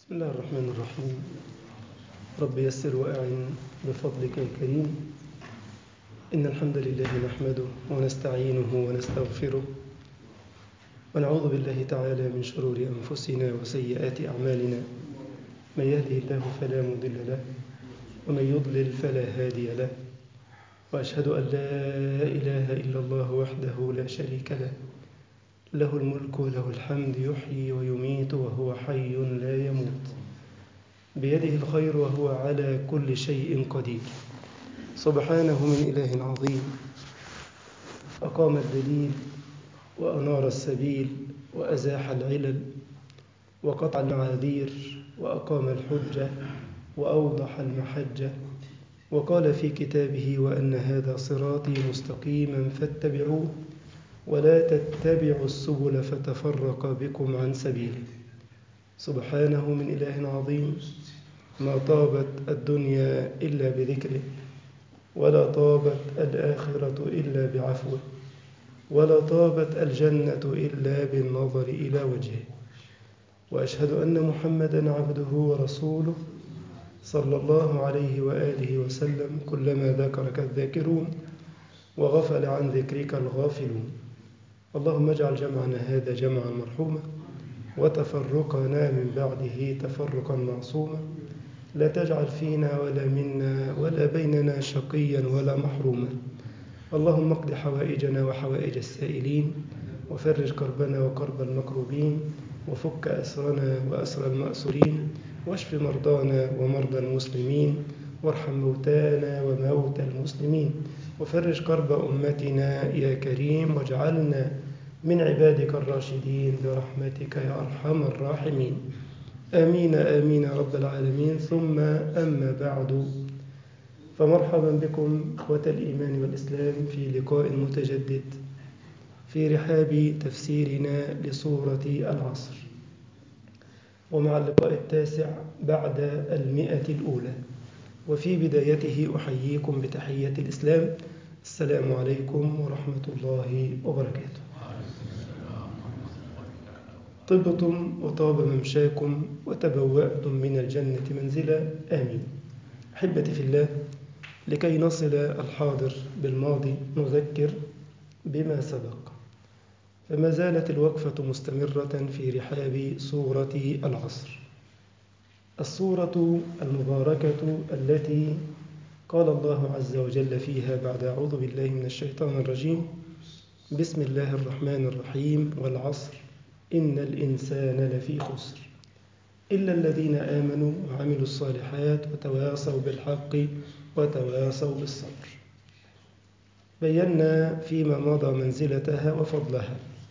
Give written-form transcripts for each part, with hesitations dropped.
بسم الله الرحمن الرحيم. رب يسر وأعن بفضلك الكريم. إن الحمد لله نحمده ونستعينه ونستغفره ونعوذ بالله تعالى من شرور أنفسنا وسيئات أعمالنا. من يهده الله فلا مضل له ومن يضلل فلا هادي له، وأشهد أن لا إله إلا الله وحده لا شريك له، له الملك وله الحمد، يحيي ويميت وهو حي لا يموت، بيده الخير وهو على كل شيء قدير. سبحانه من إله عظيم، أقام الدليل وأنار السبيل وأزاح العلل وقطع المعاذير وأقام الحجة وأوضح المحجة، وقال في كتابه: وأن هذا صراطي مستقيما فاتبعوه ولا تتبعوا السبل فتفرق بكم عن سبيله. سبحانه من إله عظيم، ما طابت الدنيا إلا بذكره، ولا طابت الآخرة إلا بعفوه، ولا طابت الجنة إلا بالنظر إلى وجهه. وأشهد أن محمدًا عبده ورسوله صلى الله عليه وآله وسلم. كلما ذكرك الذاكرون وغفل عن ذكرك الغافلون. اللهم اجعل جمعنا هذا جمعا مرحوما، وتفرقنا من بعده تفرقا معصوما. لا تجعل فينا ولا منا ولا بيننا شقيا ولا محروما. اللهم اقض حوائجنا وحوائج السائلين، وفرج كربنا وكرب المكروبين، وفك أسرنا وأسر المأسورين، واشف مرضانا ومرضى المسلمين، وارحم موتانا وموتى المسلمين، وفرج كرب أمتنا يا كريم، واجعلنا من عبادك الراشدين برحمتك يا أرحم الراحمين. آمين آمين يا رب العالمين. ثم أما بعد، فمرحبا بكم إخوة الإيمان والإسلام في لقاء متجدد في رحاب تفسيرنا لسورة العصر، ومع اللقاء التاسع بعد 100 الأولى. وفي بدايته أحييكم بتحية الإسلام: السلام عليكم ورحمة الله وبركاته. طبتم وطاب ممشاكم وتبوأتم من الجنة منزلا، آمين. أحبتي في الله، لكي نصل الحاضر بالماضي نذكر بما سبق. فما زالت الوقفة مستمرة في رحاب سورة العصر، السورة المباركة التي قال الله عز وجل فيها بعد أعوذ بالله من الشيطان الرجيم: بسم الله الرحمن الرحيم، والعصر إن الإنسان لفي خسر إلا الذين آمنوا وعملوا الصالحات وتواصوا بالحق وتواصوا بالصبر. بينا فيما مضى منزلتها وفضلها.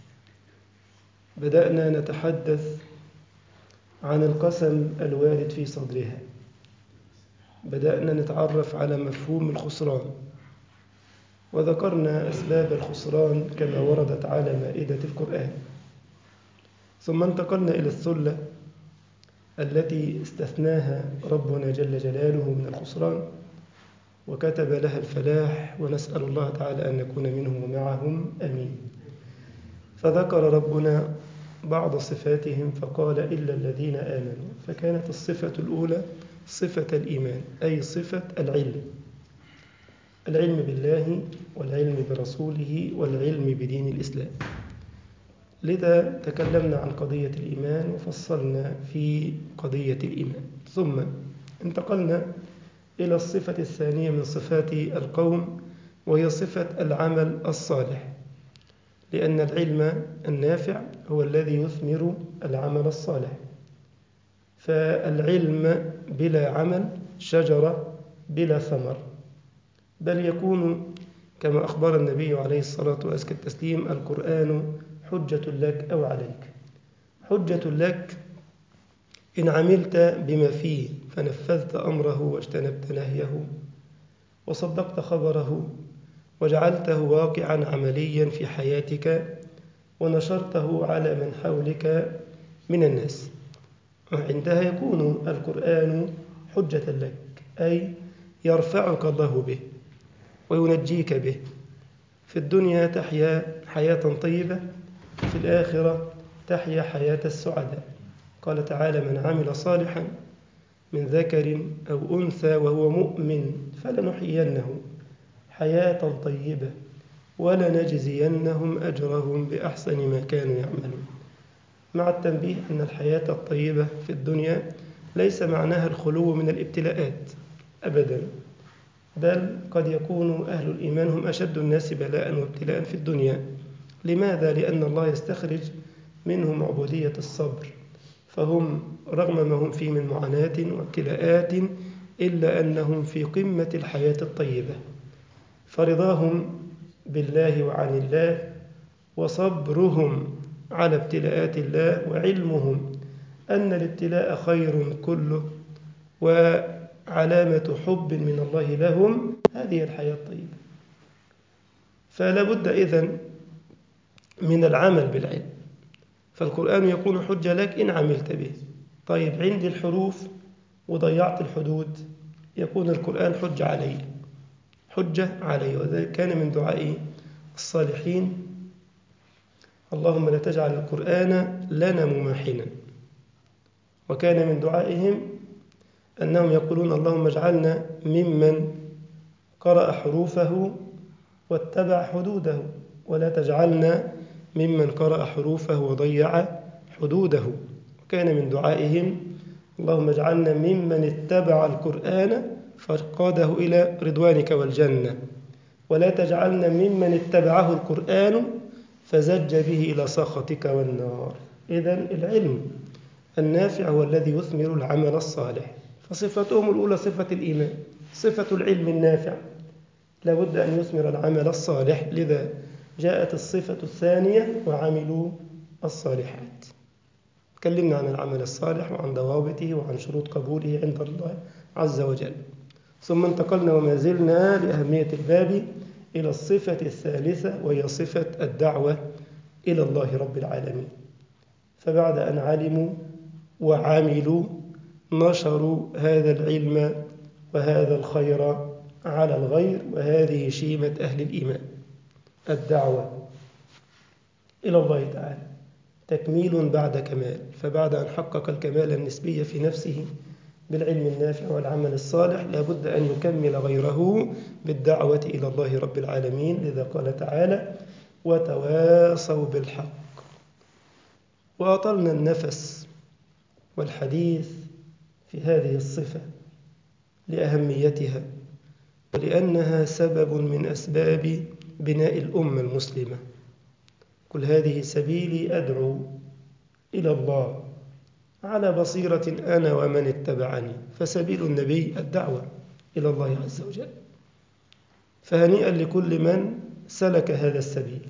بدأنا نتحدث عن القسم الوارد في صدرها، بدأنا نتعرف على مفهوم الخسران، وذكرنا أسباب الخسران كما وردت على مائدة القرآن. ثم انتقلنا إلى الثلة التي استثناها ربنا جل جلاله من الخسران وكتب لها الفلاح، ونسأل الله تعالى أن نكون منهم ومعهم، آمين. فذكر ربنا بعض صفاتهم فقال: إلا الذين آمنوا. فكانت الصفة الأولى صفة الإيمان، أي صفة العلم بالله والعلم برسوله والعلم بدين الإسلام. لذا تكلمنا عن قضية الإيمان وفصلنا في قضية الإيمان. ثم انتقلنا إلى الصفة الثانية من صفات القوم، وهي صفة العمل الصالح، لأن العلم النافع هو الذي يثمر العمل الصالح. فالعلم بلا عمل شجرة بلا ثمر، بل يكون كما أخبر النبي عليه الصلاة وأزكى التسليم: القرآن حجة لك أو عليك. حجة لك إن عملت بما فيه فنفذت أمره واجتنبت نهيه وصدقت خبره وجعلته واقعا عمليا في حياتك ونشرته على من حولك من الناس. وعندها يكون القرآن حجة لك، أي يرفعك الله به وينجيك به. في الدنيا تحيا حياة طيبة، في الآخرة تحيا حياة السعداء. قال تعالى: من عمل صالحا من ذكر أو أنثى وهو مؤمن فلنحيينه حياة طيبة ولنجزينهم أجرهم بأحسن ما كانوا يعملون. مع التنبيه أن الحياة الطيبة في الدنيا ليس معناها الخلو من الابتلاءات أبدا، بل قد يكون أهل الإيمان هم أشد الناس بلاء وابتلاء في الدنيا. لماذا؟ لأن الله يستخرج منهم عبودية الصبر، فهم رغم ما هم فيه من معاناة وابتلاءات إلا أنهم في قمة الحياة الطيبة، فرضاهم بالله وعن الله وصبرهم على ابتلاءات الله وعلمهم أن الابتلاء خير كله وعلامة حب من الله لهم، هذه الحياة الطيبة. فلا بد إذن من العمل بالعلم، فالقرآن يكون حجة لك إن عملت به. طيب عندي الحروف وضيعت الحدود، يكون القرآن حجة علي، حجة علي. وذلك كان من دعاء الصالحين: اللهم لا تجعل القرآن لنا مماحنا. وكان من دعائهم أنهم يقولون: اللهم اجعلنا ممن قرأ حروفه واتبع حدوده، ولا تجعلنا ممن قرأ حروفه وضيع حدوده. وكان من دعائهم: اللهم اجعلنا ممن اتبع القرآن فقاده إلى رضوانك والجنة، ولا تجعلنا ممن اتبعه القرآن فزج به إلى سخطك والنار. إذن العلم النافع هو الذي يثمر العمل الصالح، فصفتهم الأولى صفة الإيمان، صفة العلم النافع لابد أن يثمر العمل الصالح، لذا جاءت الصفة الثانية: وعملوا الصالحات. تكلمنا عن العمل الصالح وعن ضوابطه وعن شروط قبوله عند الله عز وجل، ثم انتقلنا وما زلنا لأهمية الباب إلى الصفة الثالثة، وهي صفة الدعوة إلى الله رب العالمين. فبعد أن علموا وعملوا نشروا هذا العلم وهذا الخير على الغير، وهذه شيمة أهل الإيمان. الدعوة إلى الله تعالى تكميل بعد كمال، فبعد أن حقق الكمال النسبي في نفسه بالعلم النافع والعمل الصالح لابد أن يكمل غيره بالدعوة إلى الله رب العالمين. لذا قال تعالى: وتواصوا بالحق. وأطلنا النفس والحديث في هذه الصفة لأهميتها ولأنها سبب من أسباب بناء الأمة المسلمة. قل هذه سبيلي أدعو إلى الله على بصيرة أنا ومن اتبعني، فسبيل النبي الدعوة إلى الله عز وجل. فهنيئا لكل من سلك هذا السبيل،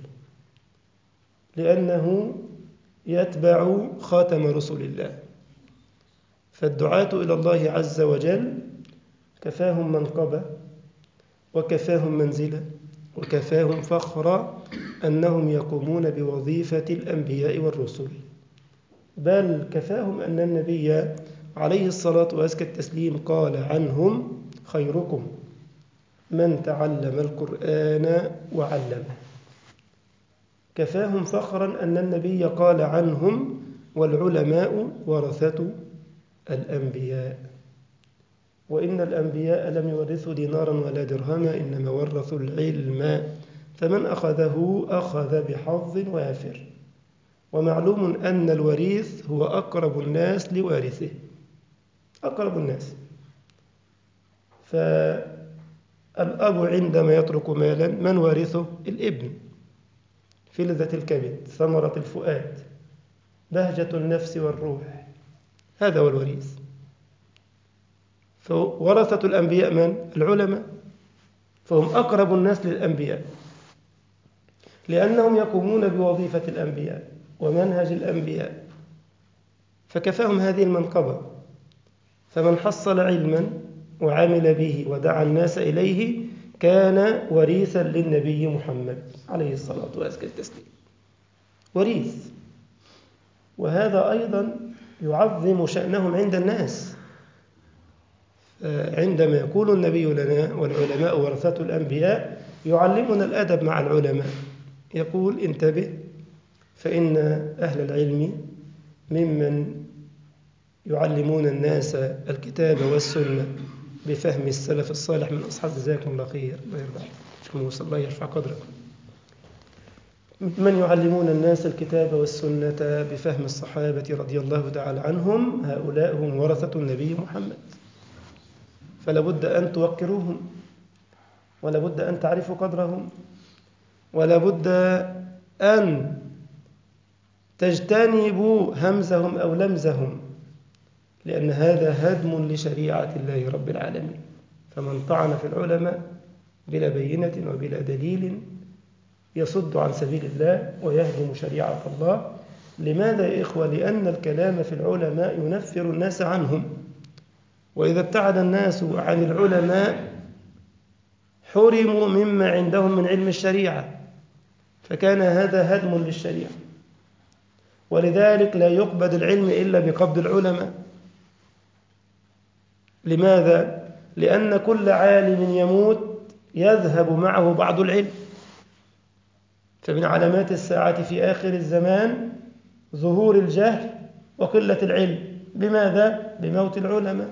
لأنه يتبع خاتم رسل الله. فالدعاة إلى الله عز وجل كفاهم منقبة وكفاهم منزلة وكفاهم فخرا أنهم يقومون بوظيفة الأنبياء والرسل، بل كفاهم أن النبي عليه الصلاة وأزكى التسليم قال عنهم: خيركم من تعلم القرآن وعلمه. كفاهم فخرا أن النبي قال عنهم: والعلماء ورثة الأنبياء. وإن الأنبياء لم يورثوا دينارا ولا درهما، إنما ورثوا العلم، فمن أخذه أخذ بحظ وافر. ومعلوم أن الوريث هو أقرب الناس لوارثه، أقرب الناس. فالأب عندما يترك مالا من وارثه؟ الابن. فلذة الكبد، ثمرة الفؤاد، بهجة النفس والروح، هذا هو الوريث. فورثة الأنبياء من؟ العلماء، فهم أقرب الناس للأنبياء لأنهم يقومون بوظيفة الأنبياء ومنهج الأنبياء، فكفاهم هذه المنقبة. فمن حصل علما وعمل به ودعا الناس إليه كان وريثا للنبي محمد عليه الصلاة وأزكى التسليم، وريث. وهذا أيضا يعظم شأنهم عند الناس. عندما يقول النبي لنا: والعلماء ورثة الأنبياء، يعلمنا الأدب مع العلماء. يقول: انتبه، فإن أهل العلم ممن يعلمون الناس الكتاب والسنة بفهم السلف الصالح من أصحاب. جزاكم الله خير، الله يرضى عليكم، الله يرفع قدركم. من يعلمون الناس الكتاب والسنة بفهم الصحابة رضي الله تعالى عنهم، هؤلاء هم ورثة النبي محمد، فلا بد أن توقروهم، ولا بد أن تعرفوا قدرهم، ولا بد أن تجتنبوا همزهم أو لمزهم، لأن هذا هدم لشريعة الله رب العالمين. فمن طعن في العلماء بلا بينة وبلا دليل يصد عن سبيل الله ويهدم شريعة الله. لماذا يا إخوة؟ لأن الكلام في العلماء ينفر الناس عنهم، وإذا ابتعد الناس عن العلماء حرموا مما عندهم من علم الشريعة، فكان هذا هدم للشريعة. ولذلك لا يقبض العلم إلا بقبض العلماء. لماذا؟ لأن كل عالم يموت يذهب معه بعض العلم. فمن علامات الساعة في آخر الزمان ظهور الجهل وقلة العلم. بماذا؟ بموت العلماء.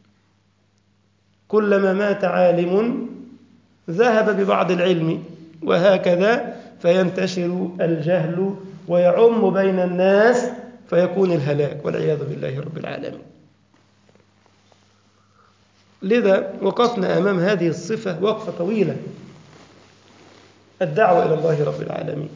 كلما مات عالم ذهب ببعض العلم، وهكذا فينتشر الجهل ويعم بين الناس فيكون الهلاك والعياذ بالله رب العالمين. لذا وقفنا أمام هذه الصفة وقفة طويلة، الدعوة إلى الله رب العالمين.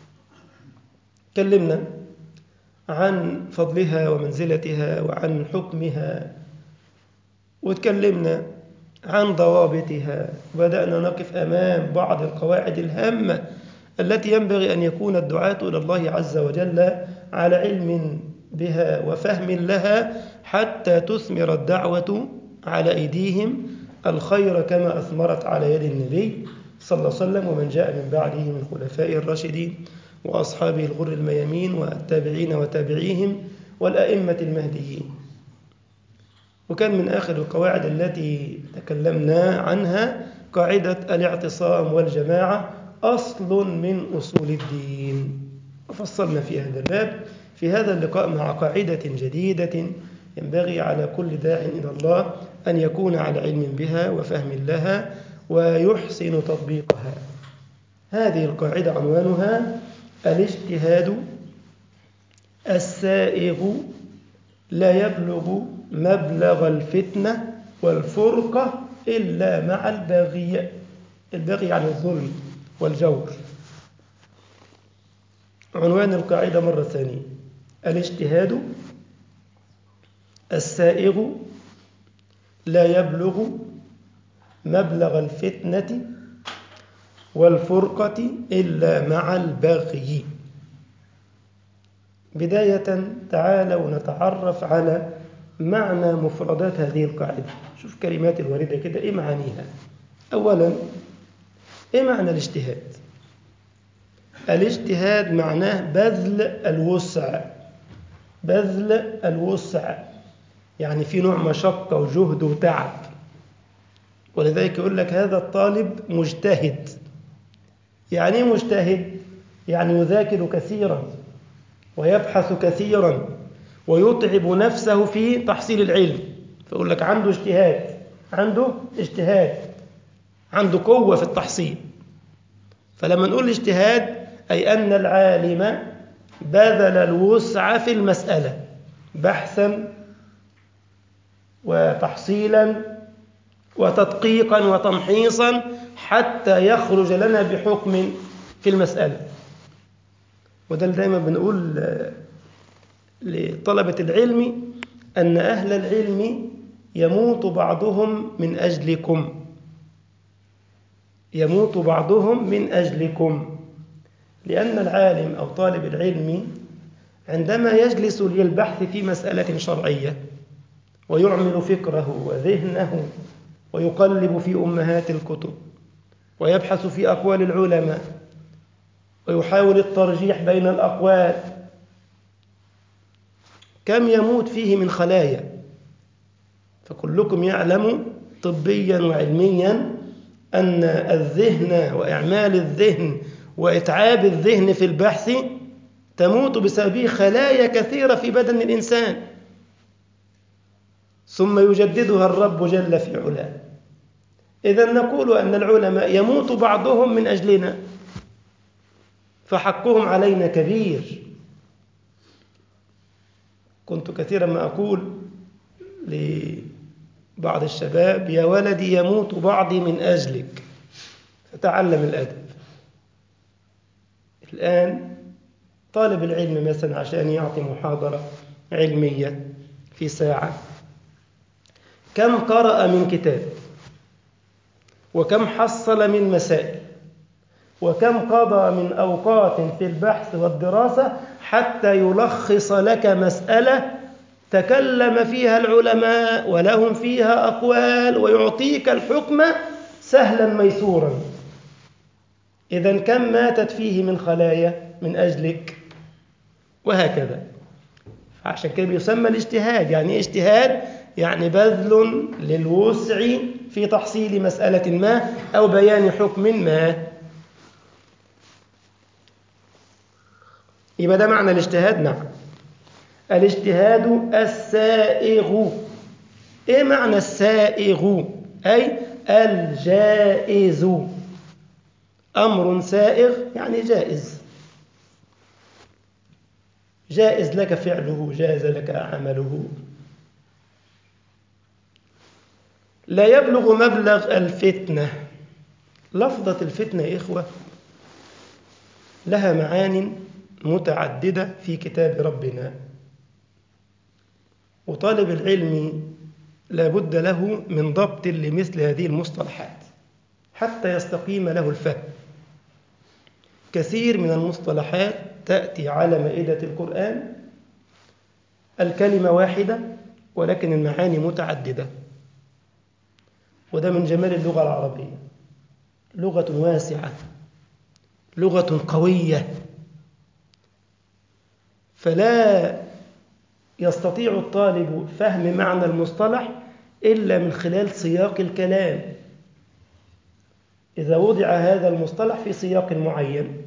تكلمنا عن فضلها ومنزلتها وعن حكمها، وتكلمنا عن ضوابطها، وبدأنا نقف أمام بعض القواعد الهامة التي ينبغي أن يكون الدعاة إلى الله عز وجل على علم بها وفهم لها، حتى تثمر الدعوة على أيديهم الخير كما أثمرت على يد النبي صلى الله عليه وسلم ومن جاء من بعده من خلفائه الراشدين وأصحابه الغر الميامين والتابعين وتابعيهم والأئمة المهديين. وكان من آخر القواعد التي تكلمنا عنها قاعدة الاعتصام والجماعة أصل من أصول الدين، وفصلنا في هذا الباب في هذا اللقاء مع قاعدة جديدة ينبغي على كل داع إلى الله أن يكون على علم بها وفهم لها ويحسن تطبيقها. هذه القاعدة عنوانها الاجتهاد السائغ لا يبلغ مبلغ الفتنة والفرقة إلا مع الباغي. الباغي عن الظلم والجور. عنوان القاعدة مرة ثانية: الاجتهاد السائغ لا يبلغ مبلغ الفتنة والفرقة إلا مع الباغي. بداية تعالوا نتعرف على معنى مفردات هذه القاعدة. شوف كلمات الواردة كده، إيه معانيها؟ أولا، إيه معنى الاجتهاد؟ الاجتهاد معناه بذل الوسع. بذل الوسع يعني في نوع مشقة وجهد وتعب، ولذلك يقول لك هذا الطالب مجتهد. يعني ايه مجتهد؟ يعني يذاكر كثيرا ويبحث كثيرا ويتعب نفسه في تحصيل العلم، فيقول لك عنده اجتهاد، عنده اجتهاد، عنده قوة في التحصيل. فلما نقول اجتهاد أي أن العالم بذل الوسع في المسألة بحثا وتحصيلا وتدقيقا وتمحيصا حتى يخرج لنا بحكم في المسألة. وده دايما بنقول لطلبة العلم أن أهل العلم يموت بعضهم من أجلكم، يموت بعضهم من أجلكم. لأن العالم أو طالب العلم عندما يجلس للبحث في مسألة شرعية ويعمل فكره وذهنه ويقلب في أمهات الكتب ويبحث في أقوال العلماء ويحاول الترجيح بين الأقوال، كم يموت فيه من خلايا. فكلكم يعلم طبيا وعلميا أن الذهن وإعمال الذهن وإتعاب الذهن في البحث تموت بسببه خلايا كثيرة في بدن الإنسان. ثم يجددها الرب جل في علاه. إذن نقول أن العلماء يموت بعضهم من أجلنا، فحقهم علينا كبير. كنت كثيرا ما أقول لبعض الشباب: يا ولدي يموت بعضي من أجلك، فتعلم الأدب. الآن طالب العلم مثلا عشان يعطي محاضرة علمية في ساعة، كم قرأ من كتاب، وكم حصل من مسائل، وكم قضى من أوقات في البحث والدراسة حتى يلخص لك مسألة تكلم فيها العلماء ولهم فيها أقوال، ويعطيك الحكم سهلا ميسورا. إذن كم ماتت فيه من خلايا من أجلك؟ وهكذا. عشان كده بيسمى الاجتهاد. يعني إيه اجتهاد؟ يعني بذل للوسع في تحصيل مسألة ما أو بيان حكم ما. يبقى ده معنى الاجتهاد. نعم، الاجتهاد السائغ. إيه معنى السائغ؟ أي الجائز. أمر سائغ يعني جائز، جائز لك فعله، جاز لك عمله. لا يبلغ مبلغ الفتنة. لفظة الفتنة يا إخوة لها معان متعددة في كتاب ربنا، وطالب العلم لا بد له من ضبط لمثل هذه المصطلحات حتى يستقيم له الفهم. كثير من المصطلحات تأتي على مائدة القرآن الكلمة واحدة ولكن المعاني متعددة، وده من جمال اللغة العربية. لغة واسعة، لغة قوية، فلا يستطيع الطالب فهم معنى المصطلح إلا من خلال سياق الكلام. إذا وضع هذا المصطلح في سياق معين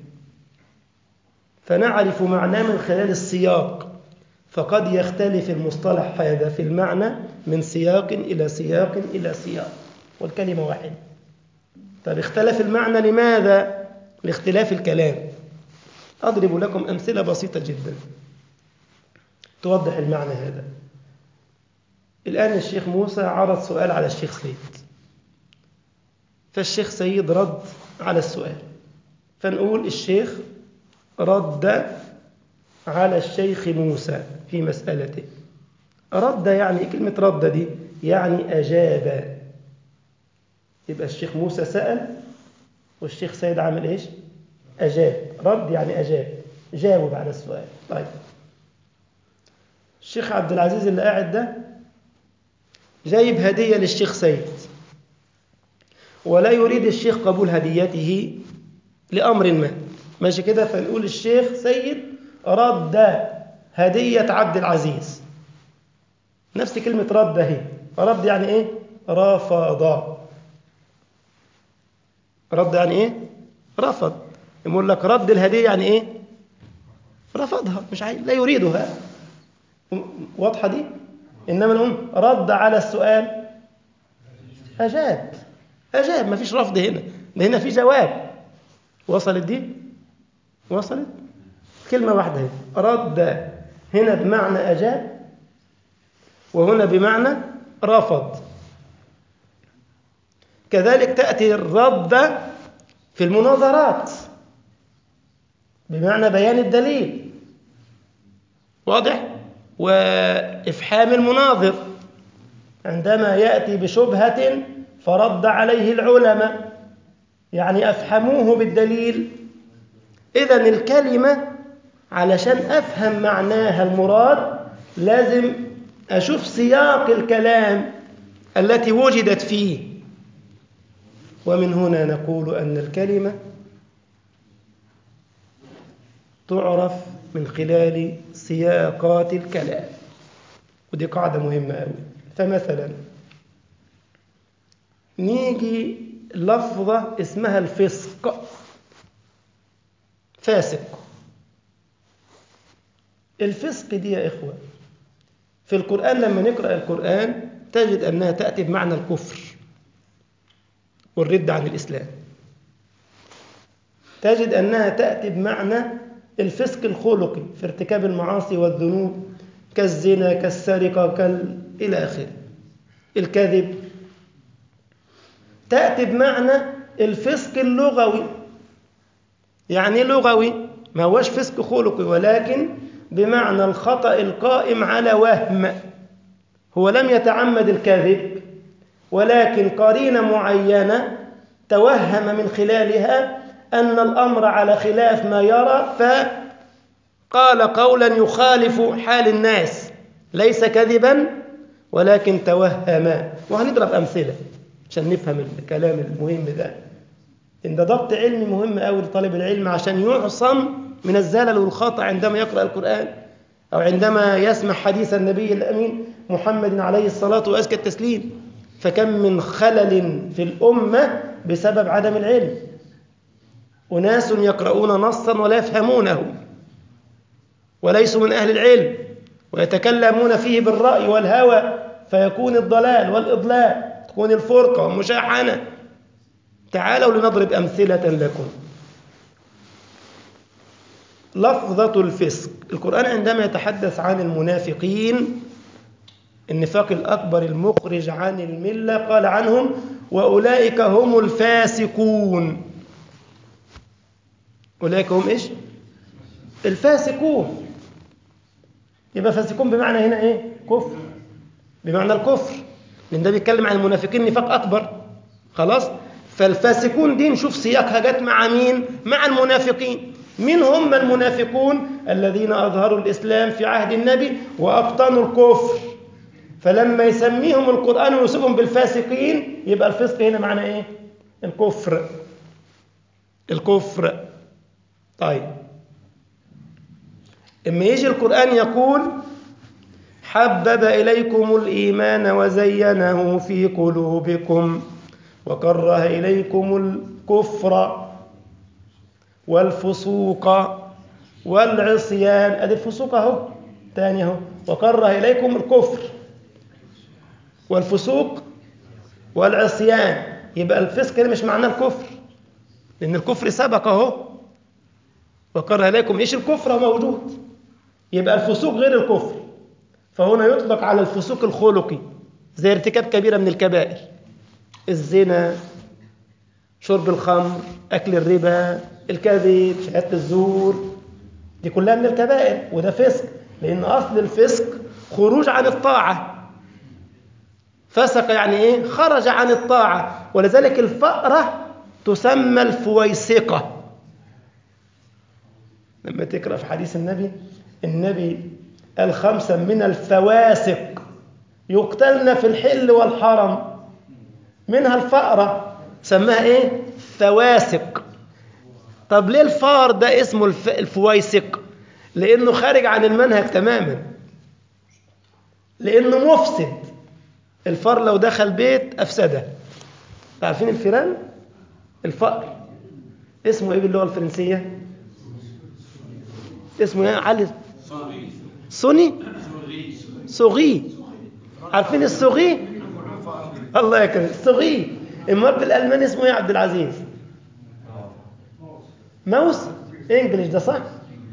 فنعرف معناه من خلال السياق، فقد يختلف المصطلح هذا في المعنى من سياق إلى سياق إلى سياق، والكلمة واحدة. طب اختلف المعنى لماذا؟ لاختلاف الكلام. أضرب لكم أمثلة بسيطة جدا توضح المعنى هذا. الآن الشيخ موسى عرض سؤال على الشيخ سيد، فالشيخ سيد رد على السؤال، فنقول الشيخ رد على الشيخ موسى في مسألته. رد يعني كلمة رد دي يعني أجاب. يبقى الشيخ موسى سأل والشيخ سيد عمل إيش؟ أجاب. رد يعني أجاب، جاوب على السؤال. طيب الشيخ عبد العزيز اللي قاعد ده جايب هدية للشيخ سيد، ولا يريد الشيخ قبول هديته لأمر ما، ماشي كده؟ فنقول الشيخ سيد رد هدية عبد العزيز. نفس كلمة رد هي. رد يعني إيه؟ رفض. رد يعني إيه؟ رفض. يقول لك رد الهدية يعني إيه؟ رفضها، مش عايز، لا يريدها. واضحة دي؟ إنما نقول رد على السؤال أجاب. أجاب، ما فيش رفض هنا، ده هنا في جواب. وصلت دي؟ وصلت؟ كلمة واحدة هي. رد هنا بمعنى أجاب، وهنا بمعنى رفض. كذلك تأتي الرد في المناظرات بمعنى بيان الدليل، واضح؟ وإفحام المناظر عندما يأتي بشبهة فرد عليه العلماء، يعني أفحموه بالدليل. إذن الكلمة علشان أفهم معناها المراد لازم أشوف سياق الكلام التي وجدت فيه. ومن هنا نقول أن الكلمة تعرف من خلال سياقات الكلام، ودي قاعدة مهمة أوي. فمثلا نيجي لفظة اسمها الفسق، فاسق. الفسق دي يا إخوة في القرآن لما نقرأ القرآن تجد أنها تأتي بمعنى الكفر والرد عن الإسلام، تجد أنها تأتي بمعنى الفسق الخلقي في ارتكاب المعاصي والذنوب كالزنا كالسرقة إلى آخره. الكذب تأتي بمعنى الفسق اللغوي. يعني لغوي، ما هوش فسق خلقي، ولكن بمعنى الخطأ القائم على وهم. هو لم يتعمد الكذب، ولكن قرينة معينة توهم من خلالها أن الأمر على خلاف ما يرى، فقال قولا يخالف حال الناس، ليس كذبا ولكن توهما. وهنضرب أمثلة عشان نفهم الكلام المهم ده. إن ده ضبط علمي مهم أوي لطالب العلم عشان يعصم من الزلل والخطأ عندما يقرأ القرآن أو عندما يسمع حديث النبي الأمين محمد عليه الصلاة وأزكى التسليم. فكم من خلل في الأمة بسبب عدم العلم. أناس يقرؤون نصا ولا يفهمونه وليسوا من أهل العلم، ويتكلمون فيه بالرأي والهوى، فيكون الضلال والإضلال، تكون الفرقة والمشاحنة. تعالوا لنضرب أمثلة لكم. لفظة الفسق، القرآن عندما يتحدث عن المنافقين، النفاق الأكبر المخرج عن الملة، قال عنهم وأولئك هم الفاسقون. أولئك هم إيش؟ الفاسقون. يبقى فاسقون بمعنى هنا إيه؟ كفر، بمعنى الكفر، لأن ده بيتكلم عن المنافقين نفاق أكبر. خلاص؟ فالفاسقون دي نشوف سياقها جت مع مين؟ مع المنافقين. من هم المنافقون؟ الذين أظهروا الإسلام في عهد النبي وأبطنوا الكفر. فلما يسميهم القرآن ويوصفهم بالفاسقين، يبقى الفسق هنا معنى إيه؟ الكفر. الكفر. طيب، إما يجي القرآن يقول حبب إليكم الإيمان وزينه في قلوبكم وكره إليكم الكفر والفسوق والعصيان. أدي الفسوق أهو تاني أهو، وكره إليكم الكفر والفسوق والعصيان. يبقى الفسق هنا مش معناه الكفر، لأن الكفر سبق أهو. وكره إليكم إيش؟ الكفر موجود. يبقى الفسوق غير الكفر، فهنا يطلق على الفسوق الخلقي زي ارتكاب كبيرة من الكبائر، الزنا، شرب الخمر، أكل الربا، الكذب، شهادة الزور، دي كلها من الكبائر، وده فسق، لأن أصل الفسق خروج عن الطاعة. فسق يعني إيه؟ خرج عن الطاعة. ولذلك الفأرة تسمى الفويسقة. لما تقرأ في حديث النبي قال 5 من الفواسق يقتلن في الحل والحرم، منها الفأرة، سماها إيه؟ فواسق. طب ليه الفار ده اسمه الفويسق؟ لأنه خارج عن المنهج تماما، لأنه مفسد. الفار لو دخل بيت أفسده. عارفين الفيران؟ الفأر اسمه إيه باللغة الفرنسية؟ اسمه إيه علي؟ سوني؟ سوغي. عارفين السوغي؟ الله يكرم السوغي. المرب بالألماني اسمه إيه يا عبد العزيز؟ ماوس انجلش، ده صح؟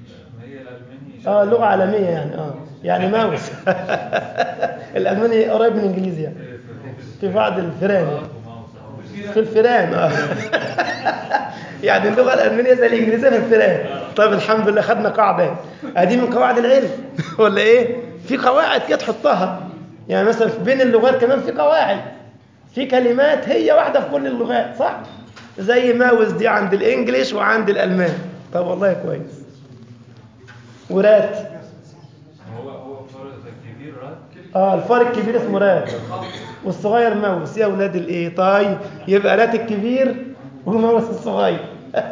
لغة عالمية يعني يعني ماوس. الألماني قريب من الإنجليزي يعني. في بعض الفيران، في الفيران يعني اللغة الألمانية زي الإنجليزية في الفيران. طيب الحمد لله خدنا قاعدة دي من قواعد العلم ولا إيه؟ في قواعد كده تحطها، يعني مثلا بين اللغات كمان في قواعد، في كلمات هي واحدة في كل اللغات، صح؟ زي ماوس دي عند الإنجليش وعند الألمان. طب والله كويس. ورات، هو الكبير رات. الفار الكبير اسمه رات، والصغير ماوس. يا ولاد الايه؟ طيب يبقى رات الكبير وماوس الصغير.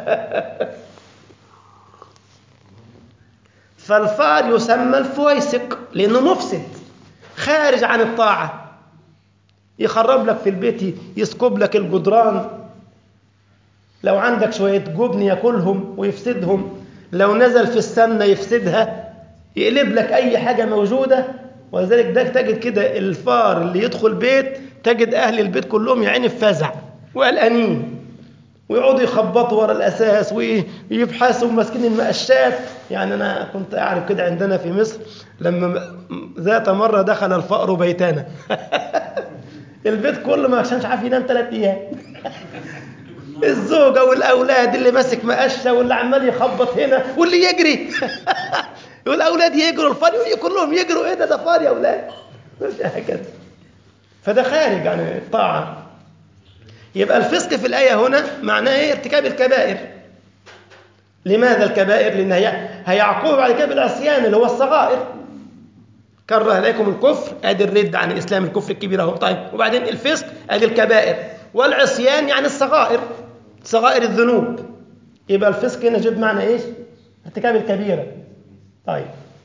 فالفار يسمى الفويسق لأنه مفسد، خارج عن الطاعة، يخرب لك في البيت، يسكب لك الجدران، لو عندك شوية جبن ياكلهم ويفسدهم، لو نزل في السمنة يفسدها، يقلب لك أي حاجة موجودة ولذلك ده تجد كده الفار اللي يدخل بيت تجد أهل البيت كلهم يعني في فزع وقلقانين، ويقعدوا يخبطوا ورا الأساس ويبحثوا ماسكين المقشات. يعني أنا كنت أعرف كده عندنا في مصر لما ذات مرة دخل الفأر بيتنا البيت كله ما كانش عارف ينام 3 أيام الزوجة والأولاد اللي ماسك مقشة واللي عمال يخبط هنا واللي يجري والأولاد يجروا الفار كلهم يجروا. إيه ده فار يا أولاد هكذا. فده خارج عن الطاعة. يبقى الفسق في الآية هنا معناه إيه؟ ارتكاب الكبائر. لماذا الكبائر؟ لأن هيعقوب بعد كده بالعصيان اللي هو الصغائر. كره عليكم الكفر، ادي الرد عن الاسلام، الكفر الكبير اهو. طيب وبعدين الفسق ادي الكبائر، والعصيان يعني الصغائر، صغائر الذنوب. يبقى الفسق هنا جاب معنى ايش؟ ارتكاب الكبيره. طيب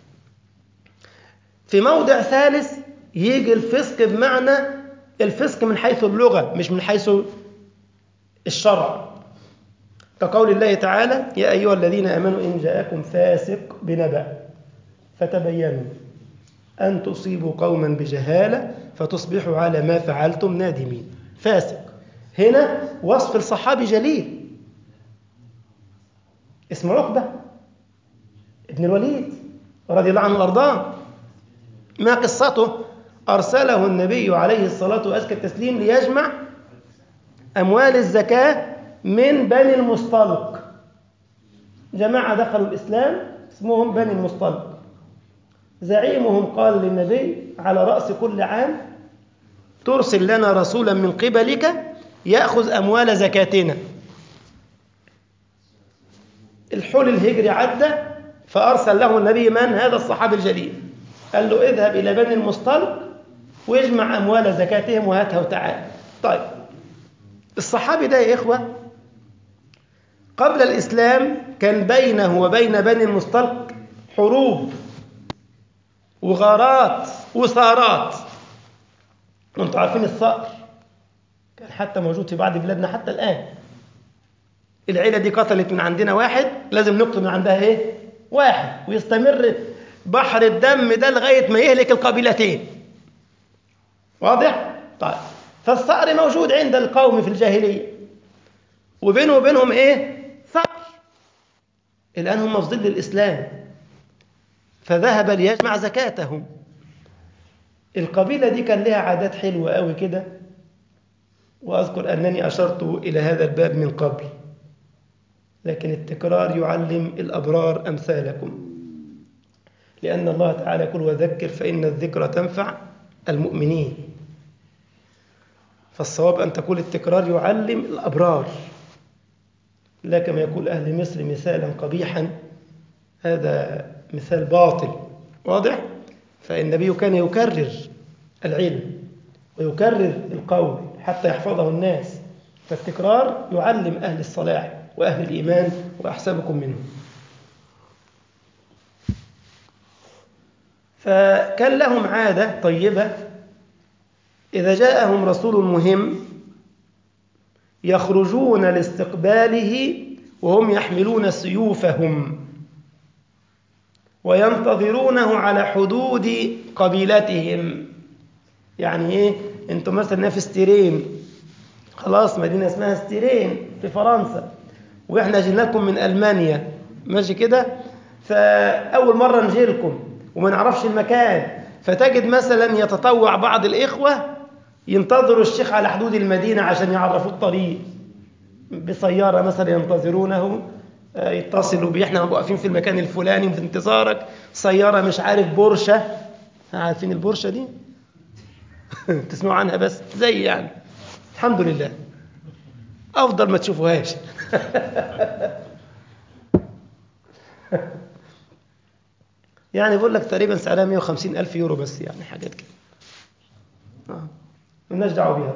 في موضع ثالث يجي الفسق بمعنى الفسق من حيث اللغه مش من حيث الشرع، كقول الله تعالى: يا ايها الذين امنوا ان جاءكم فاسق بنبأ فتبينوا أن تصيبوا قوما بجهالة فتصبحوا على ما فعلتم نادمين. فاسق هنا وصف الصحابي جليل اسمه عقبة ابن الوليد رضي الله عنه وارضاه. ما قصته؟ أرسله النبي عليه الصلاة وأزكى التسليم ليجمع أموال الزكاة من بني المصطلق. جماعة دخلوا الإسلام اسمهم بني المصطلق. زعيمهم قال للنبي: على رأس كل عام ترسل لنا رسولا من قبلك يأخذ أموال زكاتنا. الحول الهجري عدى فأرسل له النبي من؟ هذا الصحابي الجليل. قال له: اذهب إلى بني المصطلق واجمع أموال زكاتهم وهاتها وتعال. طيب الصحابي ده يا إخوة قبل الإسلام كان بينه وبين بني المصطلق حروب وغارات وثارات. وانتم عارفين الثأر كان حتى موجود في بعض بلادنا حتى الآن. العيلة دي قتلت من عندنا واحد، لازم نقتل من عندها ايه؟ واحد، ويستمر بحر الدم ده لغاية ما يهلك القبيلتين. واضح؟ طيب فالثأر موجود عند القوم في الجاهلية، وبينه وبينهم ايه؟ ثأر. الآن هم في ظل الإسلام فذهب ليجمع زكاتهم. القبيلة دي كان لها عادات حلوة قوي كده، وأذكر أنني أشرت إلى هذا الباب من قبل، لكن التكرار يعلم الأبرار أمثالكم، لأن الله تعالى يقول: وذكر فإن الذكرى تنفع المؤمنين. فالصواب أن تقول التكرار يعلم الأبرار، لا كما يقول أهل مصر مثالا قبيحا، هذا مثال باطل. واضح؟ فالنبي كان يكرر العلم ويكرر القول حتى يحفظه الناس، فالتكرار يعلم أهل الصلاح وأهل الإيمان وأحسبكم منهم. فكان لهم عادة طيبة: إذا جاءهم رسول مهم يخرجون لاستقباله وهم يحملون سيوفهم وينتظرونه على حدود قبيلتهم. يعني ايه؟ انتم مثلا في ستيرين، خلاص مدينة اسمها ستيرين في فرنسا، واحنا جينا لكم من ألمانيا، ماشي كده؟ فأول مرة نجي لكم وما نعرفش المكان، فتجد مثلا يتطوع بعض الإخوة ينتظروا الشيخ على حدود المدينة عشان يعرفوا الطريق بسيارة مثلا، ينتظرونه، يتصلوا بيه: احنا واقفين في المكان الفلاني في انتظارك، سيارة مش عارف بورشة. عارفين البورشة دي؟ تسمعوا عنها بس زي يعني الحمد لله، أفضل ما تشوفوهاش. يعني بقول لك تقريبا سعرها 150,000 يورو بس، يعني حاجات كده. مالناش دعوه بيها.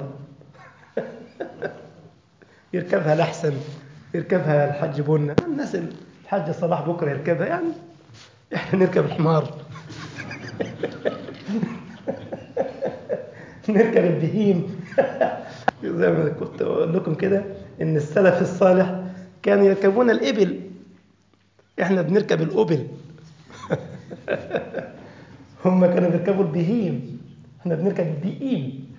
يركبها الأحسن، يركبها الحاج بنا، الناس الحاج صلاح بكرة يركبها، يعني احنا نركب الحمار. نركب البهيم. زي ما كنت أقول لكم كده إن السلف الصالح كانوا يركبون الإبل، احنا بنركب الأبل. هم كانوا بيركبوا البهيم، احنا بنركب البهيم.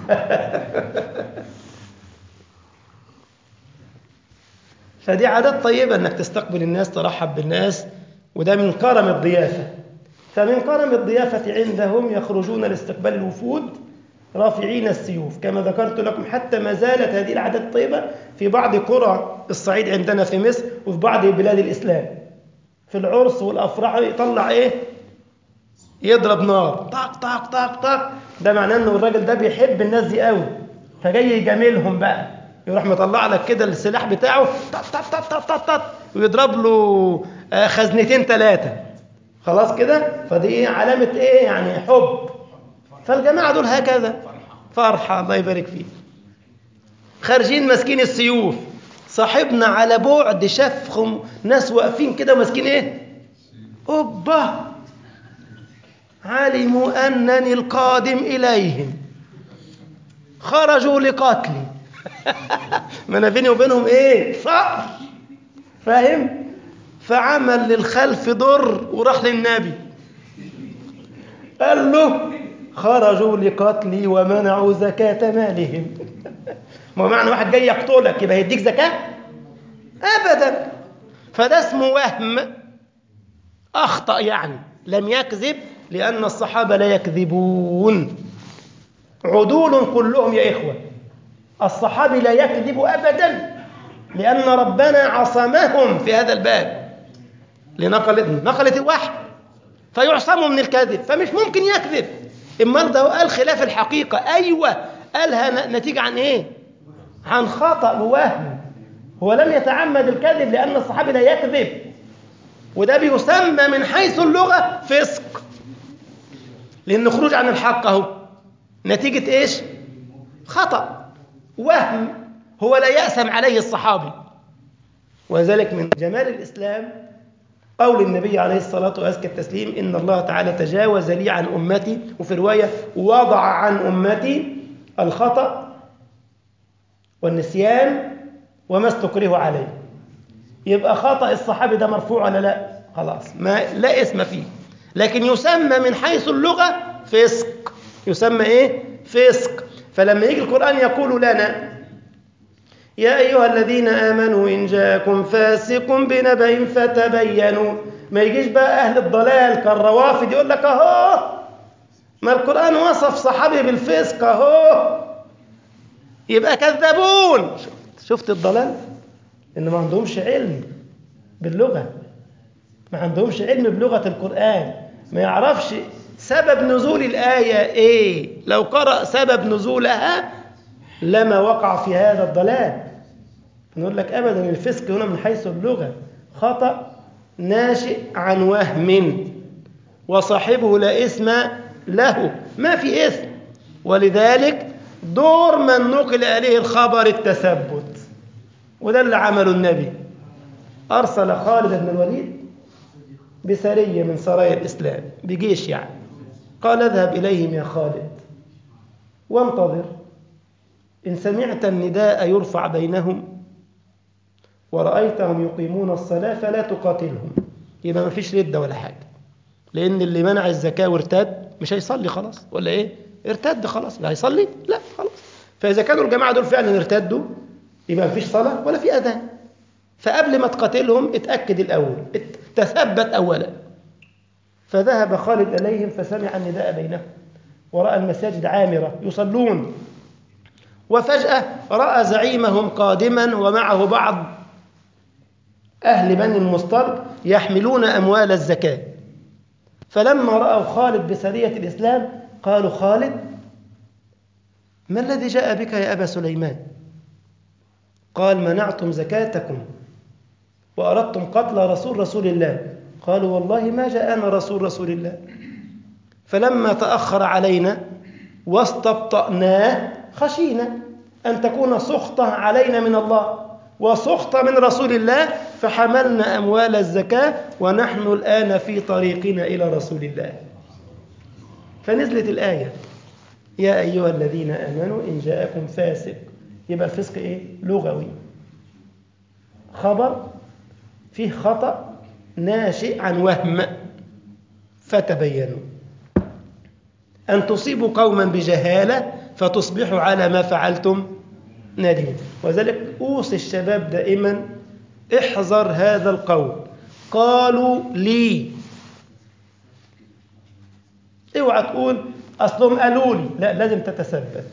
فدي عادات طيبة انك تستقبل الناس، ترحب بالناس، وده من كرم الضيافة. فمن كرم الضيافة عندهم يخرجون لاستقبال الوفود رافعين السيوف كما ذكرت لكم، حتى ما زالت هذه العادات الطيبة في بعض قرى الصعيد عندنا في مصر وفي بعض بلاد الإسلام. في العرس والأفراح يطلع إيه؟ يضرب نار، طاق طاق طاق طاق. ده معناه إنه الراجل ده بيحب الناس دي قوي، فجاي يجاملهم بقى، يروح مطلع لك كده السلاح بتاعه طق طق طق طق طق طق، ويضرب له خزنتين 3. خلاص كده، فدي إيه؟ علامة إيه؟ يعني حب. فالجماعة دول هكذا فرحة، الله يبارك فيه. خارجين ماسكين السيوف، صاحبنا على بعد شافهم ناس واقفين كده ماسكين ايه؟ أوبا، علموا أنني القادم إليهم خرجوا لقتلي. ما أنا بيني وبينهم ايه؟ صقر، فاهم؟ فعمل للخلف ضر وراح للنبي قال له خرجوا لقتلي ومنعوا زكاة مالهم. ما معنى واحد جاي يقتلك يبقى يديك زكاة؟ أبدا. فده اسمه وهم، أخطأ يعني، لم يكذب، لأن الصحابة لا يكذبون، عدول كلهم يا إخوة. الصحابي لا يكذب أبدا، لأن ربنا عصمهم في هذا الباب لنقلة الوحي، فيعصموا من الكذب، فمش ممكن يكذب. إما ده قال خلاف الحقيقة، أيوة قالها نتيجة عن إيه؟ عن خطأ ووهم. هو لم يتعمد الكذب، لأن الصحابي لا يكذب، وده بيسمى من حيث اللغة فسق، لأن خروج عن الحق أهو نتيجة إيش؟ خطأ وهم، هو لا يأسم عليه الصحابي. وذلك من جمال الإسلام قول النبي عليه الصلاة وأزكى التسليم: إن الله تعالى تجاوز لي عن أمتي، وفي رواية وضع عن أمتي الخطأ والنسيان وما استكره عليه. يبقى خطأ الصحابي ده مرفوع ولا لا؟ خلاص، ما لا اسم فيه، لكن يسمى من حيث اللغة فسق. يسمى ايه؟ فسق. فلما يجي القرآن يقول لنا: يا أيها الذين آمنوا إن جاءكم فاسق بنبأ فتبينوا، ما يجيش بقى أهل الضلال كالروافد يقول لك أهو ما القرآن وصف صحابي بالفسق أهو، يبقى كذبون. شفت الضلال؟ إن ما عندهمش علم باللغة، ما عندهمش علم بلغة القرآن، ما يعرفش سبب نزول الآية إيه. لو قرأ سبب نزولها لما وقع في هذا الضلال. نقول لك أبدا، الفسق هنا من حيث اللغة خطأ ناشئ عن وهم، وصاحبه لا اسم له، ما في اسم. ولذلك دور من نقل إليه الخبر التثبت، وده اللي عمله النبي. أرسل خالد بن الوليد بسرية من سرايا الإسلام، بجيش يعني، قال: اذهب إليهم يا خالد وانتظر، إن سمعت النداء يرفع بينهم ورأيتهم يقيمون الصلاة فلا تقاتلهم. يبقى ما فيش ردة ولا حاجة، لأن اللي منع الزكاة وارتد مش هيصلي خلاص، ولا إيه؟ ارتد خلاص، لا هيصلي؟ لا خلاص. فإذا كانوا الجماعة دول فعلا ارتدوا يبقى ما فيش صلاة ولا في أذان. فقبل ما تقاتلهم اتأكد الأول، تثبت أولا. فذهب خالد إليهم فسمع النداء بينهم ورأى المساجد عامرة يصلون، وفجأة رأى زعيمهم قادما ومعه بعض أهل بني المصطلق يحملون أموال الزكاة. فلما رأوا خالد بسرية الإسلام قالوا: خالد، ما الذي جاء بك يا أبا سليمان؟ قال: منعتم زكاتكم وأردتم قتل رسول الله. قالوا: والله ما جاءنا رسول الله، فلما تأخر علينا واستبطأناه خشينا أن تكون سخطة علينا من الله وسخطة من رسول الله، فحملنا أموال الزكاة ونحن الآن في طريقنا إلى رسول الله. فنزلت الآية: يا أيها الذين آمنوا إن جاءكم فاسق. يبقى الفسق إيه؟ لغوي، خبر فيه خطأ ناشئ عن وهم، فتبينوا. أن تصيبوا قوما بجهالة فتصبحوا على ما فعلتم نادمين. وذلك أوصي الشباب دائما احذر هذا القول، قالوا لي. اوعى تقول أصلهم قالوا لي، لا، لازم تتثبت.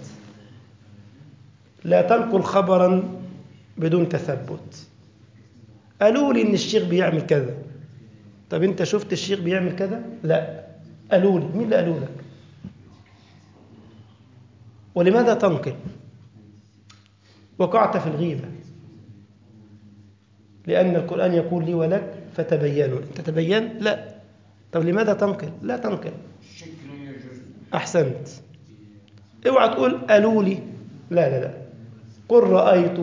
لا تنقل خبرا بدون تثبت. قالوا لي إن الشيخ بيعمل كذا. طب أنت شفت الشيخ بيعمل كذا؟ لا، قالوا لي. مين اللي قالوا لك؟ ولماذا تنقل؟ وقعت في الغيبة، لأن القرآن يقول لي ولك فتبينوا. أنت تبين؟ لا. طب لماذا تنقل؟ لا تنقل. أحسنت. اوعى تقول قالوا لي، لا لا لا، قل رأيت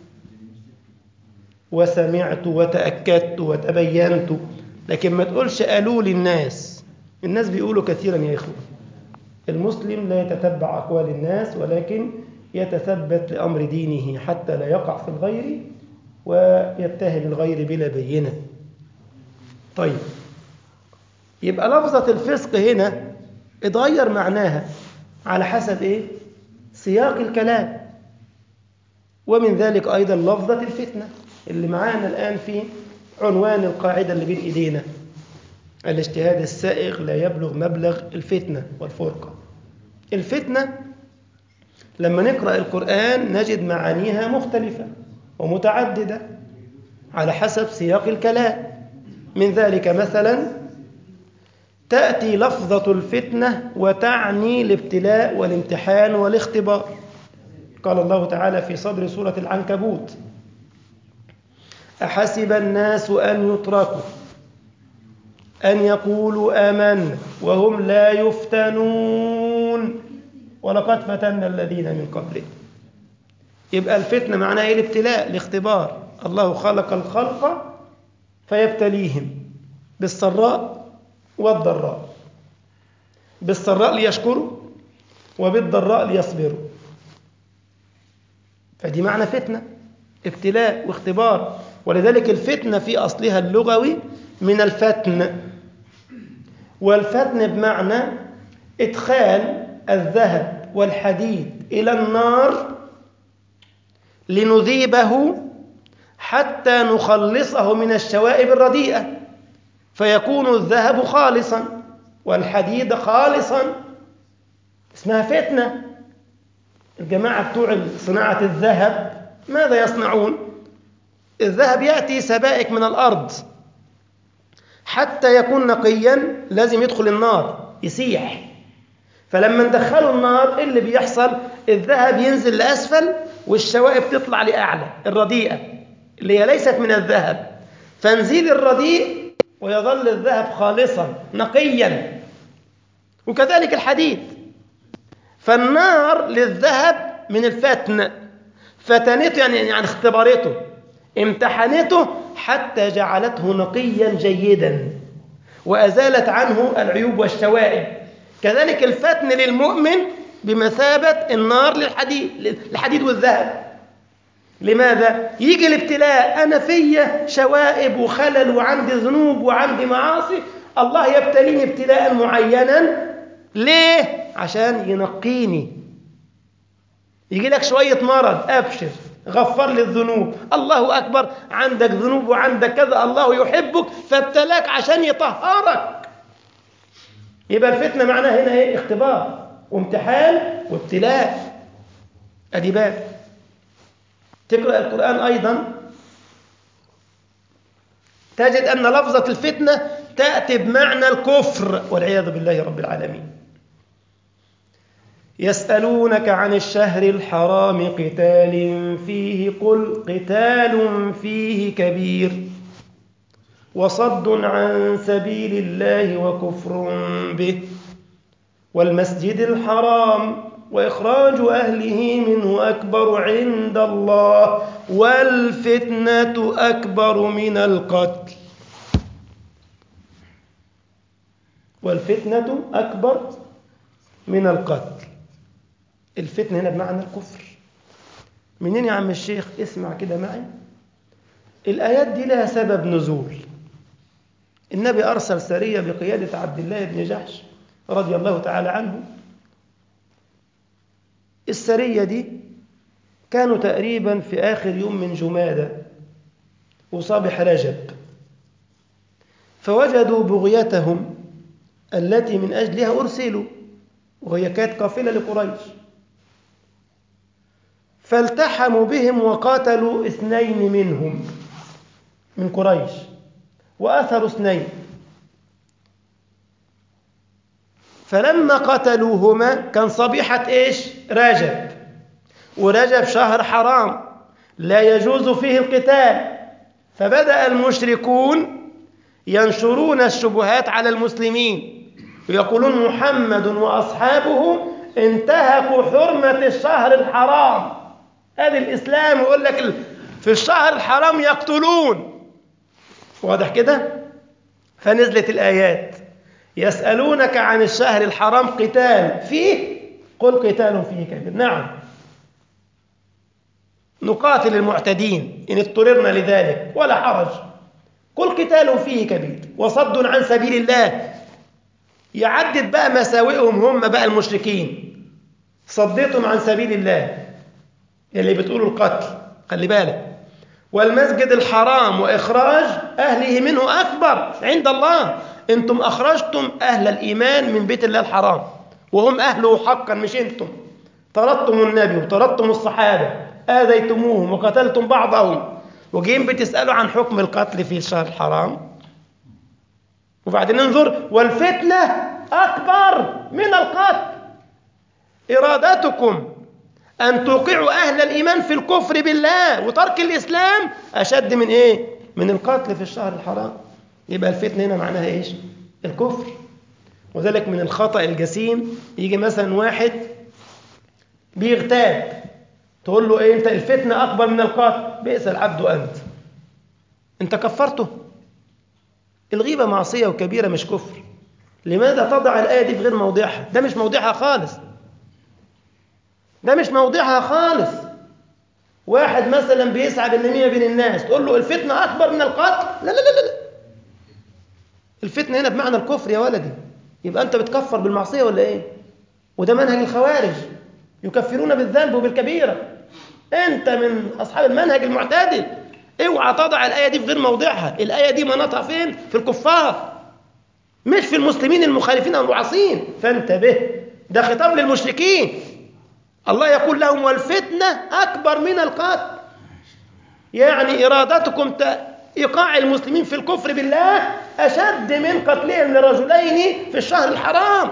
وسمعت وتأكدت وتبينت، لكن ما تقولش قالوا لي الناس. الناس بيقولوا كثيرا يا إخوة. المسلم لا يتتبع أقوال الناس، ولكن يتثبت لأمر دينه حتى لا يقع في الغير ويتهم الغير بلا بينة. طيب، يبقى لفظة الفسق هنا اتغير معناها على حسب إيه؟ سياق الكلام. ومن ذلك أيضا لفظة الفتنة اللي معانا الآن في عنوان القاعدة اللي بين إيدينا: الاجتهاد السائغ لا يبلغ مبلغ الفتنة والفرقة. الفتنة لما نقرأ القرآن نجد معانيها مختلفة ومتعددة على حسب سياق الكلام. من ذلك مثلا تأتي لفظة الفتنة وتعني الابتلاء والامتحان والاختبار. قال الله تعالى في صدر سورة العنكبوت: أحسب الناس أن يتركوا أن يقولوا آمنا وهم لا يفتنون ولقد فتنا الذين من قبلهم. يبقى الفتنة معناها إيه؟ الابتلاء، الاختبار. الله خلق الخلق فيبتليهم بالسراء والضراء، بالسراء ليشكروا وبالضراء ليصبروا. فدي معنى فتنة، ابتلاء واختبار. ولذلك الفتنة في أصلها اللغوي من الفتن، والفتن بمعنى إدخال الذهب والحديد إلى النار لنذيبه حتى نخلصه من الشوائب الرديئة، فيكون الذهب خالصا والحديد خالصا. اسمها فتنة. الجماعة بتوع صناعة الذهب ماذا يصنعون؟ الذهب يأتي سبائك من الأرض حتى يكون نقيا، لازم يدخل النار يسيح. فلما ندخله النار اللي بيحصل؟ الذهب ينزل لأسفل والشوائب تطلع لأعلى، الرديئة اللي هي ليست من الذهب، فنزيل الرديء ويظل الذهب خالصا نقيا. وكذلك الحديد. فالنار للذهب من الفتن، فتنته يعني اختبرته، امتحنته حتى جعلته نقيا جيدا وأزالت عنه العيوب والشوائب. كذلك الفتن للمؤمن بمثابة النار للحديد والذهب. لماذا؟ يجي الابتلاء، أنا فيا شوائب وخلل وعندي ذنوب وعندي معاصي، الله يبتليني ابتلاء معينا. ليه؟ عشان ينقيني. يجي لك شوية مرض، أبشر، غفر لي الذنوب، الله أكبر، عندك ذنوب وعندك كذا، الله يحبك فابتلاك عشان يطهرك. يبقى الفتنة معناها هنا إيه؟ اختبار وامتحان وابتلاء. أدي باب. تقرأ القرآن أيضا تجد أن لفظة الفتنة تأتي بمعنى الكفر والعياذ بالله رب العالمين. يسألونك عن الشهر الحرام قتال فيه قل قتال فيه كبير وصد عن سبيل الله وكفر به والمسجد الحرام وإخراج أهله منه أكبر عند الله والفتنة أكبر من القتل. والفتنة أكبر من القتل. الفتنة هنا بمعنى الكفر. منين يا عم الشيخ؟ اسمع كده معي. الآيات دي لها سبب نزول. النبي أرسل سرية بقيادة عبد الله بن جحش رضي الله تعالى عنه السرية دي كانوا تقريبا في آخر يوم من جمادى وصبح رجب، فوجدوا بغيتهم التي من أجلها أرسلوا، وهي كانت قافلة لقريش، فالتحموا بهم وقاتلوا 2 منهم من قريش وأثروا 2. فلما قتلوهما كان صبيحة إيش؟ رجب، ورجب شهر حرام لا يجوز فيه القتال، فبدأ المشركون ينشرون الشبهات على المسلمين ويقولون محمد وأصحابه انتهكوا حرمة الشهر الحرام. هذا الإسلام يقول لك في الشهر الحرام يقتلون. واضح كده؟ فنزلت الآيات: يسألونك عن الشهر الحرام قتال فيه قل قتال فيه كبير. نعم، نقاتل المعتدين إن اضطررنا لذلك ولا حرج. قل قتال فيه كبير وصد عن سبيل الله. يعدد بقى مساوئهم هم بقى المشركين، صدتهم عن سبيل الله اللي بتقولوا القتل، خلي بالك، والمسجد الحرام وإخراج أهله منه أكبر عند الله. أنتم أخرجتم أهل الإيمان من بيت الله الحرام وهم أهله حقا، مش أنتم. طردتم النبي وطردتم الصحابة، آذيتموهم وقتلتم بعضهم، وجين بتسألوا عن حكم القتل في الشهر الحرام. وبعدين انظر: والفتنة أكبر من القتل. إرادتكم أن توقعوا أهل الإيمان في الكفر بالله وترك الإسلام أشد من إيه؟ من القتل في الشهر الحرام. يبقى الفتنة هنا معناها إيش؟ الكفر. وذلك من الخطأ الجسيم يجي مثلا واحد بيغتاب، تقول له إيه؟ أنت الفتنة أكبر من القتل. بئس العبد أنت كفرته. الغيبة معصية وكبيرة مش كفر. لماذا تضع الآية دي في غير موضعها؟ ده مش موضعها خالص، ده مش موضعها خالص. واحد مثلا بيسعى بالنميمة بين الناس، تقول له الفتنة أكبر من القتل. لا لا لا لا، الفتنة هنا بمعنى الكفر يا ولدي. يبقى أنت بتكفر بالمعصية ولا إيه؟ وده منهج الخوارج، يكفرون بالذنب وبالكبيرة. أنت من أصحاب المنهج المعتدل. اوعى تضع الآية دي في غير موضعها. الآية دي مناطها فين؟ في الكفار، مش في المسلمين المخالفين المعاصين. فانتبه، ده خطاب للمشركين. الله يقول لهم: والفتنة أكبر من القتل. يعني إرادتكم إيقاع المسلمين في الكفر بالله أشد من قتلهم لرجلين في الشهر الحرام.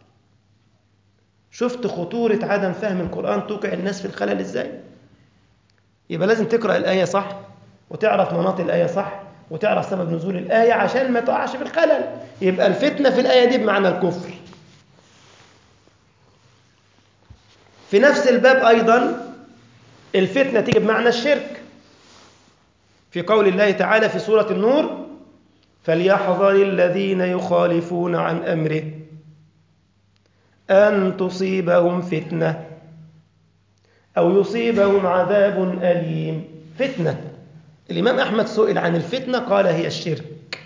شفت خطورة عدم فهم القرآن توقع الناس في الخلل إزاي؟ يبقى لازم تقرأ الآية صح، وتعرف مناط الآية صح، وتعرف سبب نزول الآية عشان ما تقعش في الخلل. يبقى الفتنة في الآية دي بمعنى الكفر. في نفس الباب أيضا الفتنة تيجي بمعنى الشرك، في قول الله تعالى في سورة النور: فليحذر الذين يخالفون عن أمره أن تصيبهم فتنة أو يصيبهم عذاب أليم. فتنة. الإمام أحمد سئل عن الفتنة قال: هي الشرك.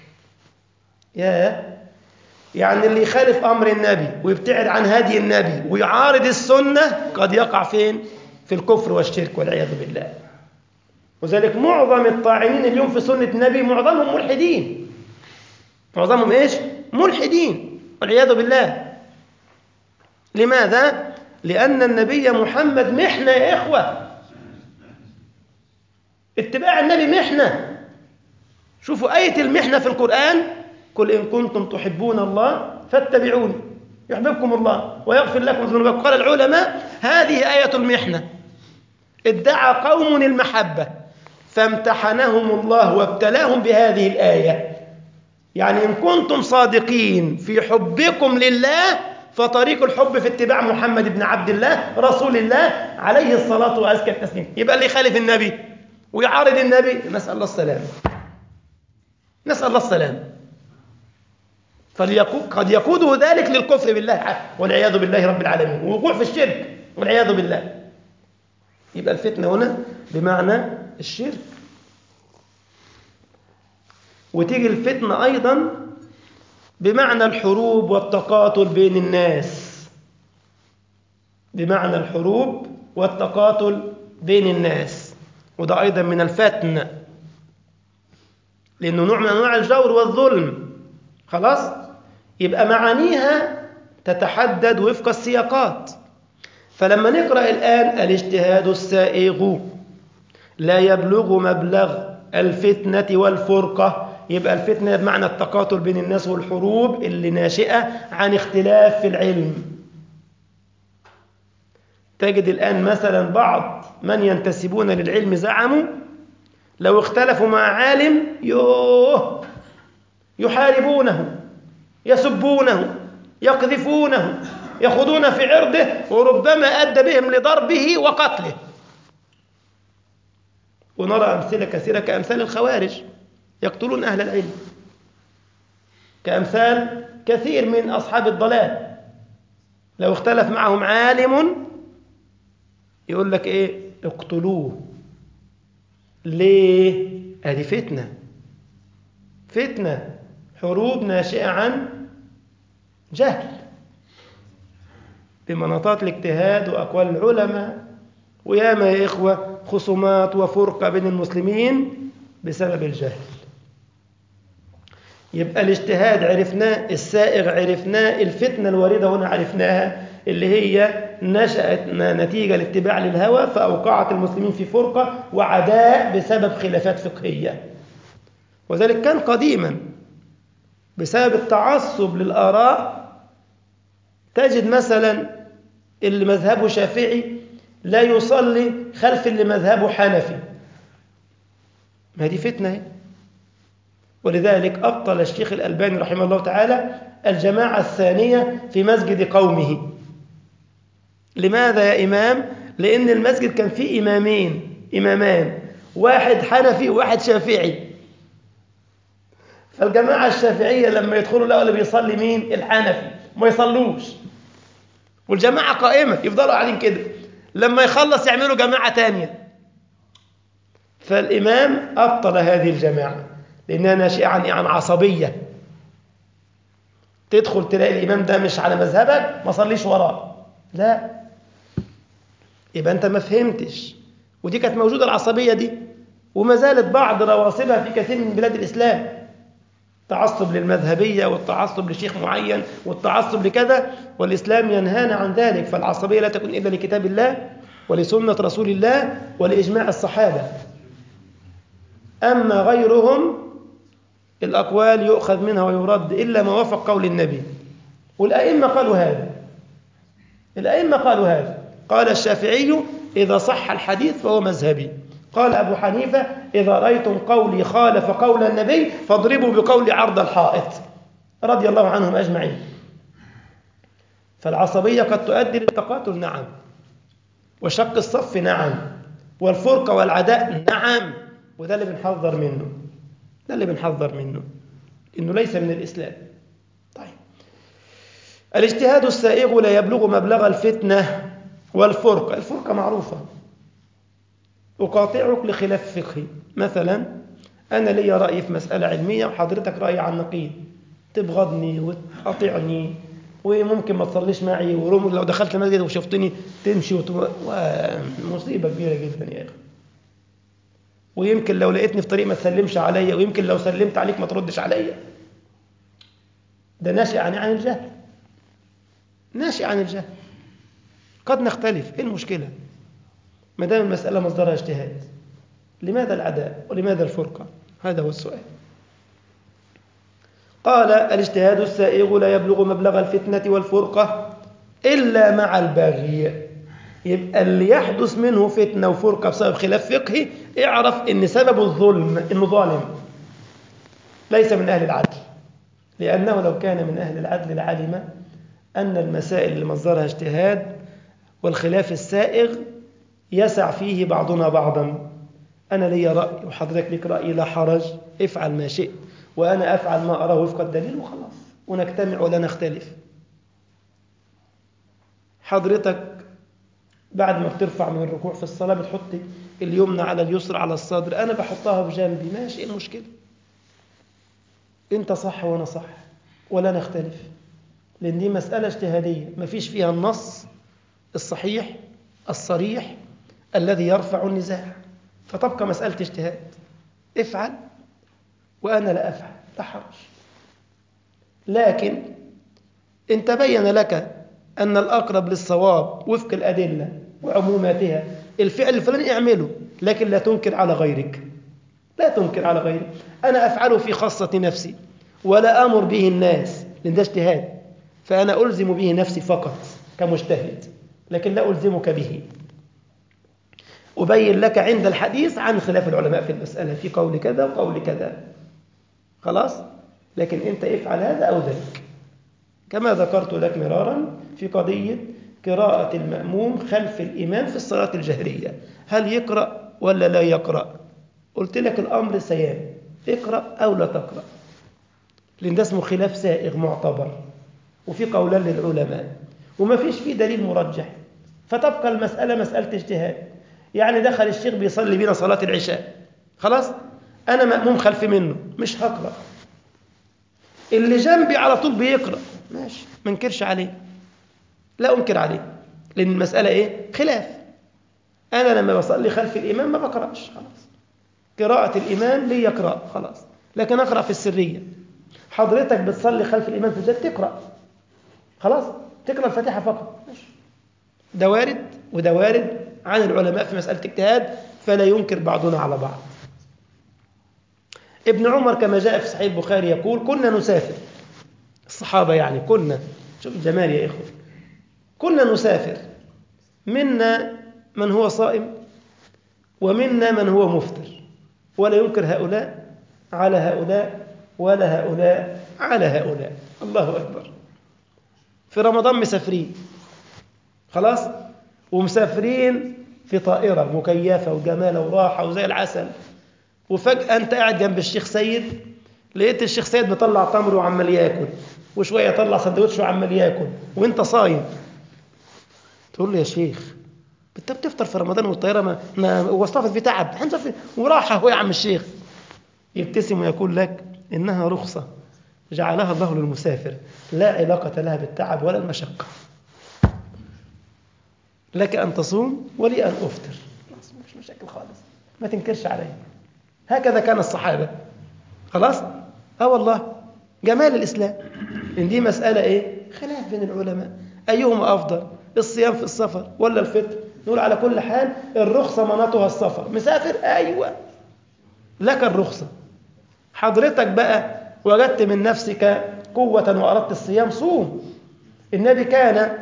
يعني اللي يخالف أمر النبي ويبتعد عن هدي النبي ويعارض السنة قد يقع فين؟ في الكفر والشرك والعياذ بالله. وذلك معظم الطاعنين اليوم في سنة النبي معظمهم ملحدين. معظمهم إيش؟ ملحدين والعياذ بالله. لماذا؟ لأن النبي محمد محنة يا إخوة. اتباع النبي محنة. شوفوا آية المحنة في القرآن: قل إن كنتم تحبون الله فاتبعوني يحببكم الله ويغفر لكم ذنوبكم. قال العلماء: هذه آية المحنة. ادعى قوم المحبة فامتحنهم الله وابتلاهم بهذه الآية. يعني إن كنتم صادقين في حبكم لله فطريق الحب في اتباع محمد بن عبد الله رسول الله عليه الصلاة وأزكى التسليم. يبقى اللي يخالف النبي ويعارض النبي نسأل الله السلام، نسأل الله السلام. قد يقوده ذلك للكفر بالله والعياذ بالله رب العالمين، ووقوع في الشرك والعياذ بالله. يبقى الفتنة هنا بمعنى الشرك. وتيجي الفتنة أيضا بمعنى الحروب والتقاتل بين الناس. بمعنى الحروب والتقاتل بين الناس، وده أيضا من الفتن، لأنه نوع من أنواع الجور والظلم. خلاص؟ يبقى معانيها تتحدد وفق السياقات. فلما نقرأ الآن الاجتهاد السائغ لا يبلغ مبلغ الفتنة والفرقة، يبقى الفتنة بمعنى التقاتل بين الناس والحروب اللي ناشئة عن اختلاف في العلم. تجد الآن مثلا بعض من ينتسبون للعلم زعموا لو اختلفوا مع عالم يحاربونه، يسبونه، يقذفونه، يخوضون في عرضه، وربما أدى بهم لضربه وقتله. ونرى أمثلة كثيرة كأمثال الخوارج يقتلون أهل العلم، كأمثال كثير من أصحاب الضلال لو اختلف معهم عالم يقول لك إيه؟ اقتلوه. ليه؟ هذه فتنة، حروب ناشئة عن جهل بمناطات الاجتهاد وأقوال العلماء. وياما يا إخوة خصومات وفرقة بين المسلمين بسبب الجهل. يبقى الاجتهاد عرفناه، السائغ عرفناه، الفتنة الواردة هنا عرفناها اللي هي نشأت نتيجة الاتباع للهوى فأوقعت المسلمين في فرقة وعداء بسبب خلافات فقهية. وذلك كان قديما بسبب التعصب للآراء. تجد مثلا اللي مذهبه شافعي لا يصلي خلف اللي مذهبه حنفي، ما دي فتنة. ولذلك أبطل الشيخ الألباني رحمه الله تعالى الجماعة الثانية في مسجد قومه. لماذا يا إمام؟ لأن المسجد كان فيه إمامان، واحد حنفي وواحد شافعي. فالجماعة الشافعية لما يدخلوا لقوا اللي بيصلي مين؟ الحنفي، ما يصلوش، والجماعة قائمة يفضلوا قاعدين كده، لما يخلص يعملوا جماعة تانية. فالإمام أبطل هذه الجماعة لأنها ناشئة عن عصبية. تدخل تلاقي الإمام ده مش على مذهبك ما صليش وراه، لا، يبقى أنت ما فهمتش. ودي كانت موجودة العصبية دي، وما زالت بعض رواسبها في كثير من بلاد الإسلام، تعصب للمذهبية والتعصب لشيخ معين والتعصب لكذا، والإسلام ينهانا عن ذلك. فالعصبية لا تكون إلا لكتاب الله ولسنة رسول الله ولإجماع الصحابة. أما غيرهم الأقوال يؤخذ منها ويرد إلا ما وافق قول النبي. والأئمة قالوا هذا. قال الشافعي إذا صح الحديث فهو مذهبي. قال أبو حنيفة إذا رأيتم قولي خالف قول النبي فاضربوا بقول عرض الحائط، رضي الله عنهم أجمعين. فالعصبية قد تؤدي للتقاتل، نعم، وشق الصف، نعم، والفرقة والعداء، نعم. وده اللي بنحذر منه، إنه ليس من الإسلام. طيب، الاجتهاد السائغ لا يبلغ مبلغ الفتنة والفرقة. الفرقة معروفة، أقاطعك لخلاف فقهي. مثلا أنا لي رأي في مسألة علمية وحضرتك رأي عن نقيض، تبغضني وتقاطعني وممكن ما تصليش معي، لو دخلت المسجد وشفتني تمشي مصيبة كبيرة جدا يا أخي. ويمكن لو لقيتني في طريق ما تسلمش عليا، ويمكن لو سلمت عليك ما تردش عليا. ده ناشئ عن الجهل. قد نختلف، إيه المشكلة؟ ما دام المسألة مصدرها اجتهاد، لماذا العداء ولماذا الفرقة؟ هذا هو السؤال. قال الاجتهاد السائغ لا يبلغ مبلغ الفتنة والفرقة إلا مع البغي. يبقى اللي يحدث منه فتنة وفرقة بسبب خلاف فقهي اعرف ان سبب الظلم انه ظالم، ليس من أهل العدل. لأنه لو كان من أهل العدل لعلم أن المسائل اللي مصدرها اجتهاد والخلاف السائغ يسع فيه بعضنا بعضا. أنا لي رأي وحضرتك لك رأي، لا حرج، افعل ما شئت وأنا أفعل ما أراه وفق الدليل وخلاص، ونجتمع ولا نختلف. حضرتك بعد ما بترفع من الركوع في الصلاة بتحط اليمنى على اليسرى على الصدر، أنا بحطها بجنبي، ماشي، إيه المشكلة؟ أنت صح وأنا صح ولا نختلف، لأن دي مسألة اجتهادية ما فيش فيها النص الصحيح الصريح الذي يرفع النزاع، فتبقى مسألة اجتهاد، افعل وأنا لا أفعل لا حرج. لكن إن تبين لك أن الأقرب للصواب وفق الأدلة وعموماتها الفعل الفلاني اعمله، لكن لا تنكر على غيرك، لا تنكر على غيرك. أنا أفعله في خاصة نفسي ولا أمر به الناس، لأن ده اجتهاد، فأنا ألزم به نفسي فقط كمجتهد، لكن لا ألزمك به. أبين لك عند الحديث عن خلاف العلماء في المسألة في قول كذا وقول كذا، خلاص. لكن أنت افعل هذا أو ذاك، كما ذكرت لك مرارا في قضية قراءة المأموم خلف الإمام في الصلاة الجهرية، هل يقرأ ولا لا يقرأ؟ قلت لك الأمر سيان، اقرأ أو لا تقرأ، لأن ده اسمه خلاف سائغ معتبر، وفي قولان للعلماء وما فيش فيه دليل مرجح، فتبقى المسألة مسألة اجتهاد. يعني دخل الشيخ بيصلي بينا صلاة العشاء، خلاص أنا مأموم خلف منه مش هقرأ، اللي جنبي على طول بيقرأ، ماشي ما انكرش عليه، لا أنكر عليه، لأن المسألة إيه؟ خلاف. أنا لما بصلي خلف الإمام ما بقرأش، خلاص قراءة الإمام لي يقرأ خلاص، لكن أقرأ في السرية. حضرتك بتصلي خلف الإمام في الجد تقرأ، خلاص تقرأ الفاتحة فقط، ماشي. ده وارد وده وارد عن العلماء في مسألة اجتهاد، فلا ينكر بعضنا على بعض. ابن عمر كما جاء في صحيح البخاري يقول كنا نسافر، الصحابة يعني، كنا، شوف الجمال يا إخوة، كنا نسافر، منا من هو صائم ومنا من هو مفطر، ولا ينكر هؤلاء على هؤلاء ولا هؤلاء على هؤلاء. الله أكبر. في رمضان مسافرين، خلاص، ومسافرين في طائرة مكيفة وجمالة وراحة وزي العسل، وفجأة أنت قاعد جنب الشيخ سيد، لقيت الشيخ سيد بيطلع تمر وعمال ياكل، وشوية يطلع سندوتش وعمال ياكل، وانت صايم. تقول له يا شيخ انت بتفطر في رمضان والطيارة ما وصفت في تعب هنسافر وراحة هو يا عم الشيخ. يبتسم ويقول لك إنها رخصة جعلها الله للمسافر، لا علاقة لها بالتعب ولا المشقة، لك أن تصوم ولي أن أفطر، مش مشاكل خالص، ما تنكرش علي. هكذا كان الصحابة، خلاص. والله جمال الإسلام إن دي مسألة إيه؟ خلاف بين العلماء أيهما أفضل، الصيام في السفر ولا الفطر؟ نقول على كل حال الرخصة مناطها السفر، مسافر أيوة لك الرخصة. حضرتك بقى وجدت من نفسك قوة وأردت الصيام، صوم. النبي كان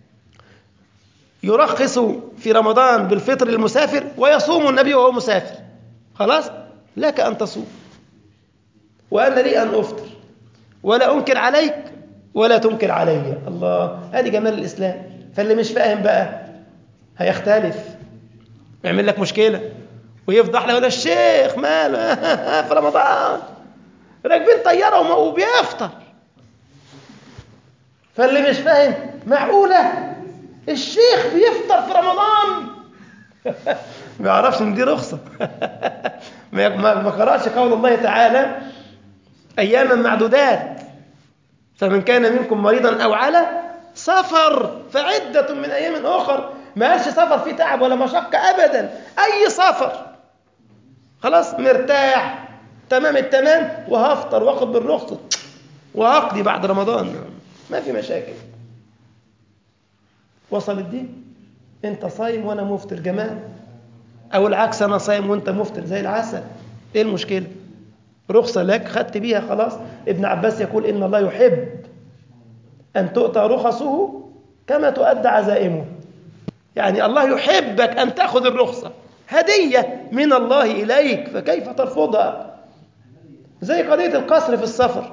يرخص في رمضان بالفطر للمسافر ويصوم النبي وهو مسافر، خلاص لك أن تصوم وأنا لي أن أفطر، ولا أنكر عليك ولا تنكر علي. الله، هذه جمال الإسلام. فاللي مش فاهم بقى هيختلف، يعمل لك مشكلة ويفضح له، ولا الشيخ ماله في رمضان راكبين طيارة وبيفطر. فاللي مش فاهم معقولة الشيخ بيفطر في رمضان ما يعرفش ان دي رخصة ما قرأش قول الله تعالى أياما معدودات، فمن كان منكم مريضا أو على سفر فعدة من أيام أخر. ما قالش سفر فيه تعب ولا مشقة أبدا، أي سفر خلاص مرتاح تمام التمام وهفطر واخد بالرخصة وهقضي بعد رمضان، ما في مشاكل. وصل الدين، انت صايم وانا مفطر، جمال. او العكس، انا صايم وانت مفطر زي العسل، ايه المشكلة؟ رخصة لك خدت بيها خلاص. ابن عباس يقول إن الله يحب أن تؤتى رخصه كما تؤدى عزائمه، يعني الله يحبك أن تأخذ الرخصة هدية من الله إليك، فكيف ترفضها؟ زي قضية القصر في السفر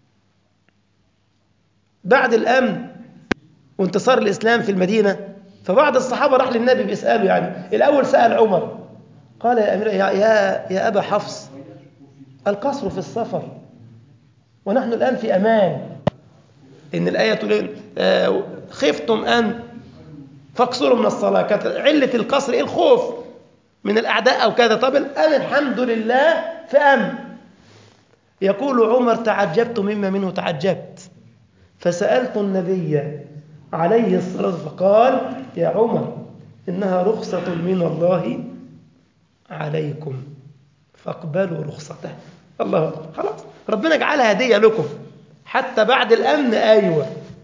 بعد الأمن وانتصار الإسلام في المدينة، فبعض الصحابة راح للنبي بيسأله، يعني الأول سأل عمر قال يا أمير يا أبا حفص القصر في السفر ونحن الآن في أمان، إن الآية تقول خفتم أن فاقصروا من الصلاة، كانت علة القصر إيه؟ الخوف من الأعداء أو كذا. طب الآن الحمد لله في أمن. يقول عمر تعجبت مما منه تعجبت، فسألت النبي عليه الصلاة والسلام فقال يا عمر إنها رخصة من الله عليكم فاقبلوا رخصته. الله أكبر. خلاص ربنا جعلها هدية لكم حتى بعد الأمن. أيوة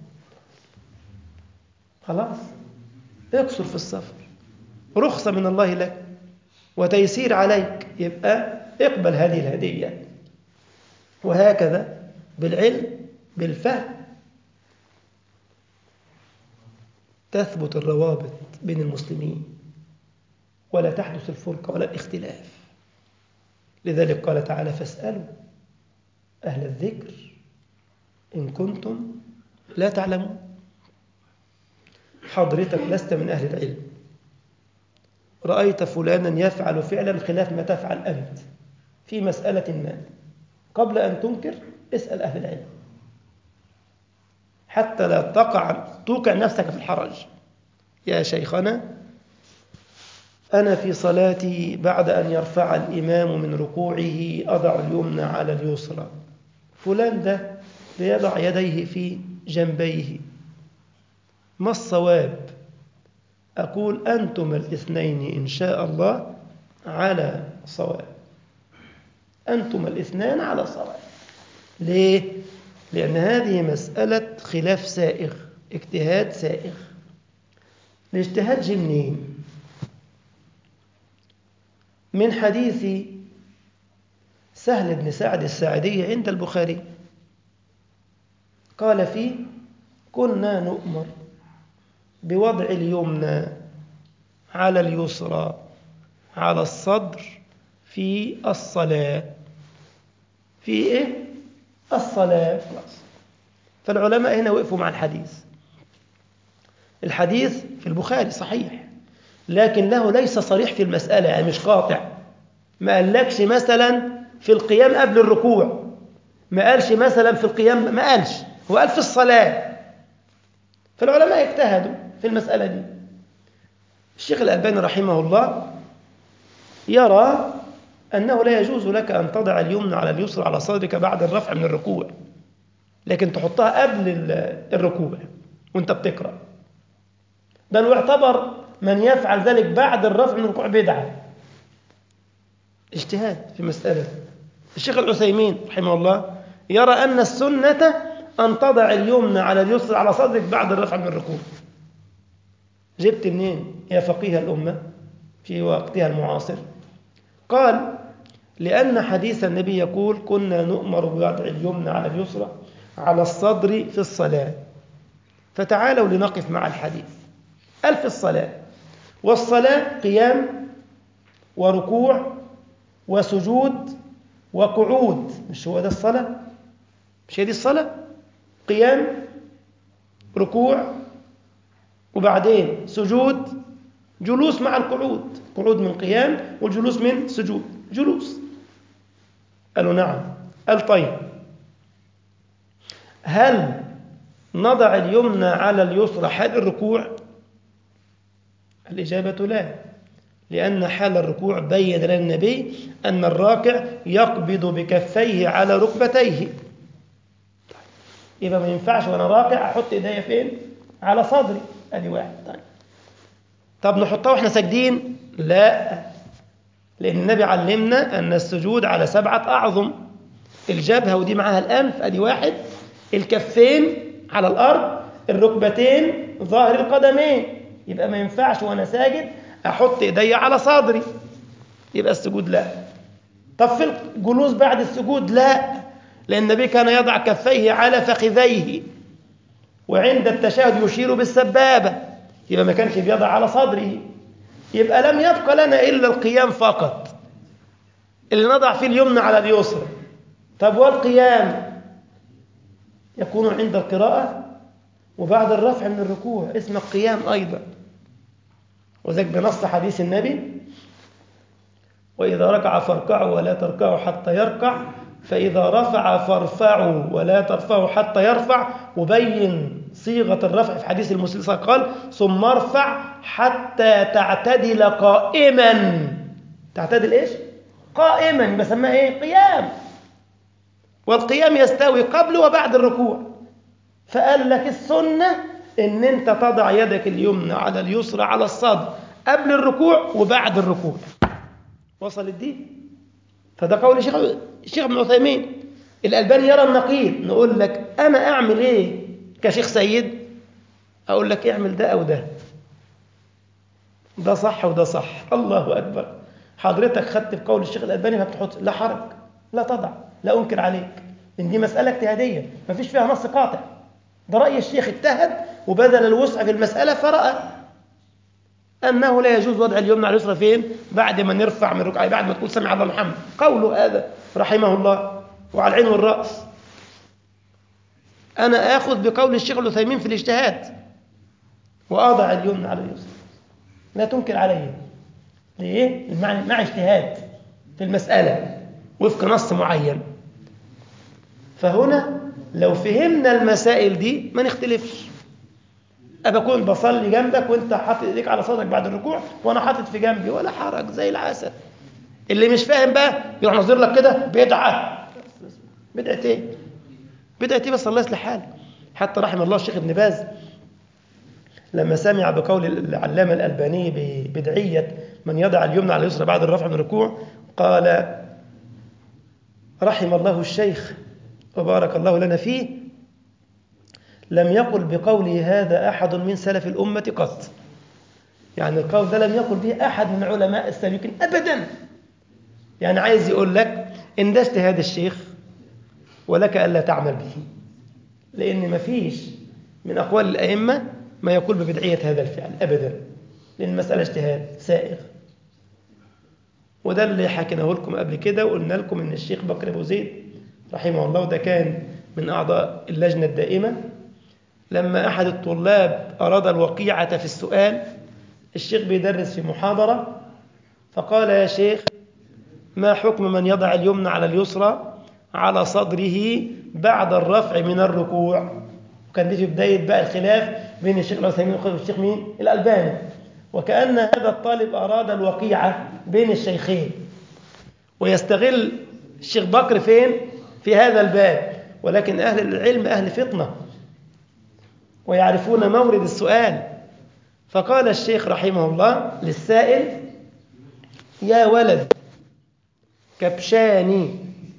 خلاص اقصر في السفر، رخصة من الله لك وتيسير عليك، يبقى اقبل هذه الهدية. وهكذا بالعلم بالفهم تثبت الروابط بين المسلمين ولا تحدث الفرقة ولا الاختلاف. لذلك قال تعالى فاسألوا أهل الذكر إن كنتم لا تعلمون. حضرتك لست من أهل العلم، رأيت فلانا يفعل فعلا خلاف ما تفعل أنت في مسألة ما، قبل أن تنكر اسأل أهل العلم حتى لا توقع نفسك في الحرج. يا شيخنا أنا في صلاتي بعد أن يرفع الإمام من ركوعه أضع اليمنى على اليسرى، فلان ده ليضع يديه في جنبيه، ما الصواب؟ أقول أنتم الاثنين إن شاء الله على صواب، أنتم الاثنان على صواب. ليه؟ لأن هذه مسألة خلاف سائغ، اجتهاد سائغ. الاجتهاد جه منين؟ من حديث سهل بن سعد الساعدي عند البخاري، قال فيه كنا نؤمر بوضع اليمنى على اليسرى على الصدر في الصلاة. في إيه؟ الصلاة. فالعلماء هنا وقفوا مع الحديث. الحديث في البخاري صحيح لكن له ليس صريح في المسألة، يعني مش قاطع. ما قالكش مثلا في القيام قبل الركوع، ما قالش مثلا في القيام، ما قالش، هو قال في الصلاة. فالعلماء اجتهدوا في المسألة دي. الشيخ الألباني رحمه الله يرى أنه لا يجوز لك أن تضع اليمنى على اليسرى على صدرك بعد الرفع من الركوع، لكن تحطها قبل الركوع وانت بتقرأ. بل واعتبر من يفعل ذلك بعد الرفع من الركوع بدعة. اجتهاد في مسألة. الشيخ العثيمين رحمه الله يرى أن السنة أن تضع اليمنى على اليسرى على صدرك بعد الرفع من الركوع. جبت منين يا فقيه الأمة في وقتها المعاصر؟ قال لأن حديث النبي يقول كنا نؤمر بوضع اليمنى على اليسرى على الصدر في الصلاة. فتعالوا لنقف مع الحديث. قال في الصلاة، والصلاة قيام وركوع وسجود وقعود. مش هو ده الصلاة؟ مش هي دي الصلاة؟ قيام ركوع وبعدين سجود جلوس مع القعود، قعود من قيام والجلوس من سجود، جلوس. قالوا نعم. قال طيب هل نضع اليمنى على اليسرى حال الركوع؟ الإجابة لا، لأن حال الركوع بين لنا النبي أن الراكع يقبض بكفيه على ركبتيه. يبقى ما ينفعش وأنا راكع أحط إيديا فين؟ على صدري. أدي واحد. طب نحطها وإحنا ساجدين؟ لا، لأن النبي علمنا أن السجود على 7 أعظم: الجبهة ودي معها الأنف، أدي واحد، الكفين على الأرض، الركبتين، ظاهر القدمين. يبقى ما ينفعش وأنا ساجد أحط إيدي على صدري، يبقى السجود لا. طب في الجلوس بعد السجود؟ لا، لأن النبي كان يضع كفيه على فخذيه وعند التشهد يشير بالسبابة، يبقى ما كانش بيضع على صدره. يبقى لم يبقى لنا إلا القيام فقط اللي نضع فيه اليمنى على اليسرى. طب والقيام يكون عند القراءة وبعد الرفع من الركوع، اسمه القيام أيضا. وذلك بنص حديث النبي وإذا ركع فاركعوا ولا تركعوا حتى يركع، فإذا رفع فارفعوا ولا ترفعوا حتى يرفع. وبين صيغة الرفع في حديث المسلم قال ثم ارفع حتى تعتدل قائما. تعتدل إيش؟ قائما. بسمها إيه؟ قيام. والقيام يستوي قبل وبعد الركوع. فقال لك السنة إن أنت تضع يدك اليمنى على اليسرى على الصدر قبل الركوع وبعد الركوع. وصلت دي؟ فده قول الشيخ ابن عثيمين. الألباني يرى النقيض. نقول لك أنا أعمل إيه كشيخ سيد؟ أقول لك اعمل ده أو ده، ده صح وده صح. الله أكبر. حضرتك خدت بقول الشيخ الألباني ما بتحط، لا حرج، لا تضع، لا أنكر عليك، إن دي مسألة اجتهادية ما فيش فيها نص قاطع. ده رأي الشيخ، اجتهد وبذل الوسع في المسألة فرأى أنه لا يجوز وضع اليمنى على اليسرى فين؟ بعد ما نرفع من الركعة، بعد ما تقول سمع الله محمد. قوله هذا رحمه الله وعلى العين والرأس. أنا آخذ بقول الشيخ العثيمين في الاجتهاد وأضع اليمنى على اليسرى، لا تنكر عليه. ليه؟ مع اجتهاد في المسألة وفق نص معين. فهنا لو فهمنا المسائل دي ما نختلفش. أبقى أكون بصلي جنبك وأنت حاطط إيديك على صدرك بعد الركوع وأنا حاطط في جنبي، ولا حرج، زي العسل. اللي مش فاهم بقى يروح نظر لك كده بدعة. بدعة إيه؟ بدعة إيه؟ بس الله يصلح حاله. حتى رحم الله الشيخ ابن باز لما سمع بقول العلامة الألباني ببدعية من يضع اليمنى على اليسرى بعد الرفع من الركوع قال رحم الله الشيخ وبارك الله لنا فيه، لم يقل بقوله هذا أحد من سلف الأمة قط. يعني القول ده لم يقل به أحد من علماء السابقين أبدا. يعني عايز يقول لك إن ده اجتهاد الشيخ ولك ألا تعمل به، لأن ما فيش من أقوال الأئمة ما يقول ببدعية هذا الفعل أبدا، لأن المسألة اجتهاد سائغ. وده اللي حكيناه لكم قبل كده، وقلنا لكم إن الشيخ بكر أبو زيد رحمه الله، وده كان من أعضاء اللجنة الدائمة، لما أحد الطلاب أراد الوقيعة في السؤال، الشيخ بيدرس في محاضرة، فقال يا شيخ ما حكم من يضع اليمنى على اليسرى على صدره بعد الرفع من الركوع؟ وكان دي في بداية بقى الخلاف بين الشيخ العثيمين والشيخ مين؟ الألباني. وكأن هذا الطالب أراد الوقيعة بين الشيخين، ويستغل الشيخ بكر فين؟ في هذا الباب. ولكن أهل العلم أهل فطنة ويعرفون مورد السؤال. فقال الشيخ رحمه الله للسائل يا ولد كبشان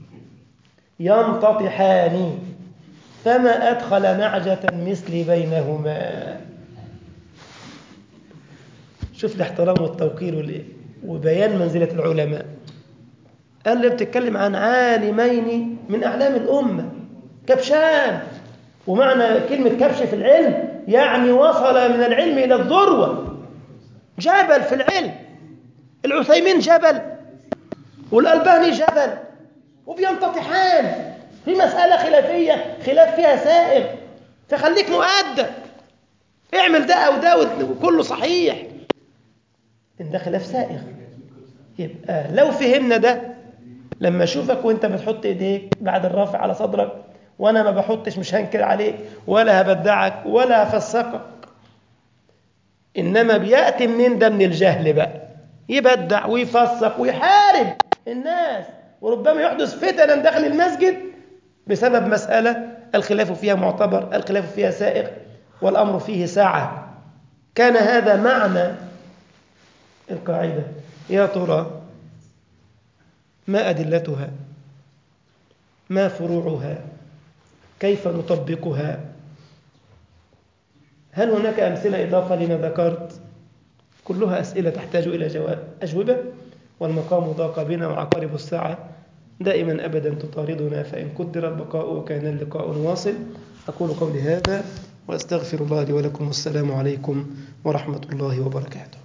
ينتطحان فما أدخل نعجة مثلي بينهما. شوف الاحترام والتوقير وبيان منزلة العلماء. قال لي بتتكلم عن عالمين من أعلام الأمة، كبشان، ومعنى كلمة كبش في العلم يعني وصل من العلم إلى الذروة، جبل في العلم. العثيمين جبل والألباني جبل، وبينتطحان في مسألة خلافية خلاف فيها سائغ، فخليك مؤدب، اعمل ده أو ده وكله صحيح. إن ده خلاف سائغ. يبقى لو فهمنا ده، لما أشوفك وإنت بتحط إيديك بعد الرفع على صدرك وأنا ما بحطش، مش هنكر عليك ولا هبدعك ولا هفسقك، إنما بيأتي منين؟ ده من الجهل بقى، يبدع ويفسق ويحارب الناس، وربما يحدث فتنا داخل المسجد بسبب مسألة الخلاف فيها معتبر، الخلاف فيها سائغ، والأمر فيه ساعة. كان هذا معنى القاعدة. يا ترى ما أدلتها؟ ما فروعها؟ كيف نطبقها؟ هل هناك أمثلة إضافة لما ذكرت؟ كلها أسئلة تحتاج إلى أجوبة، والمقام ضاق بنا وعقارب الساعة دائما أبدا تطاردنا، فإن قدر البقاء وكان اللقاء واصل. أقول قولي هذا وأستغفر الله لي ولكم، والسلام عليكم ورحمة الله وبركاته.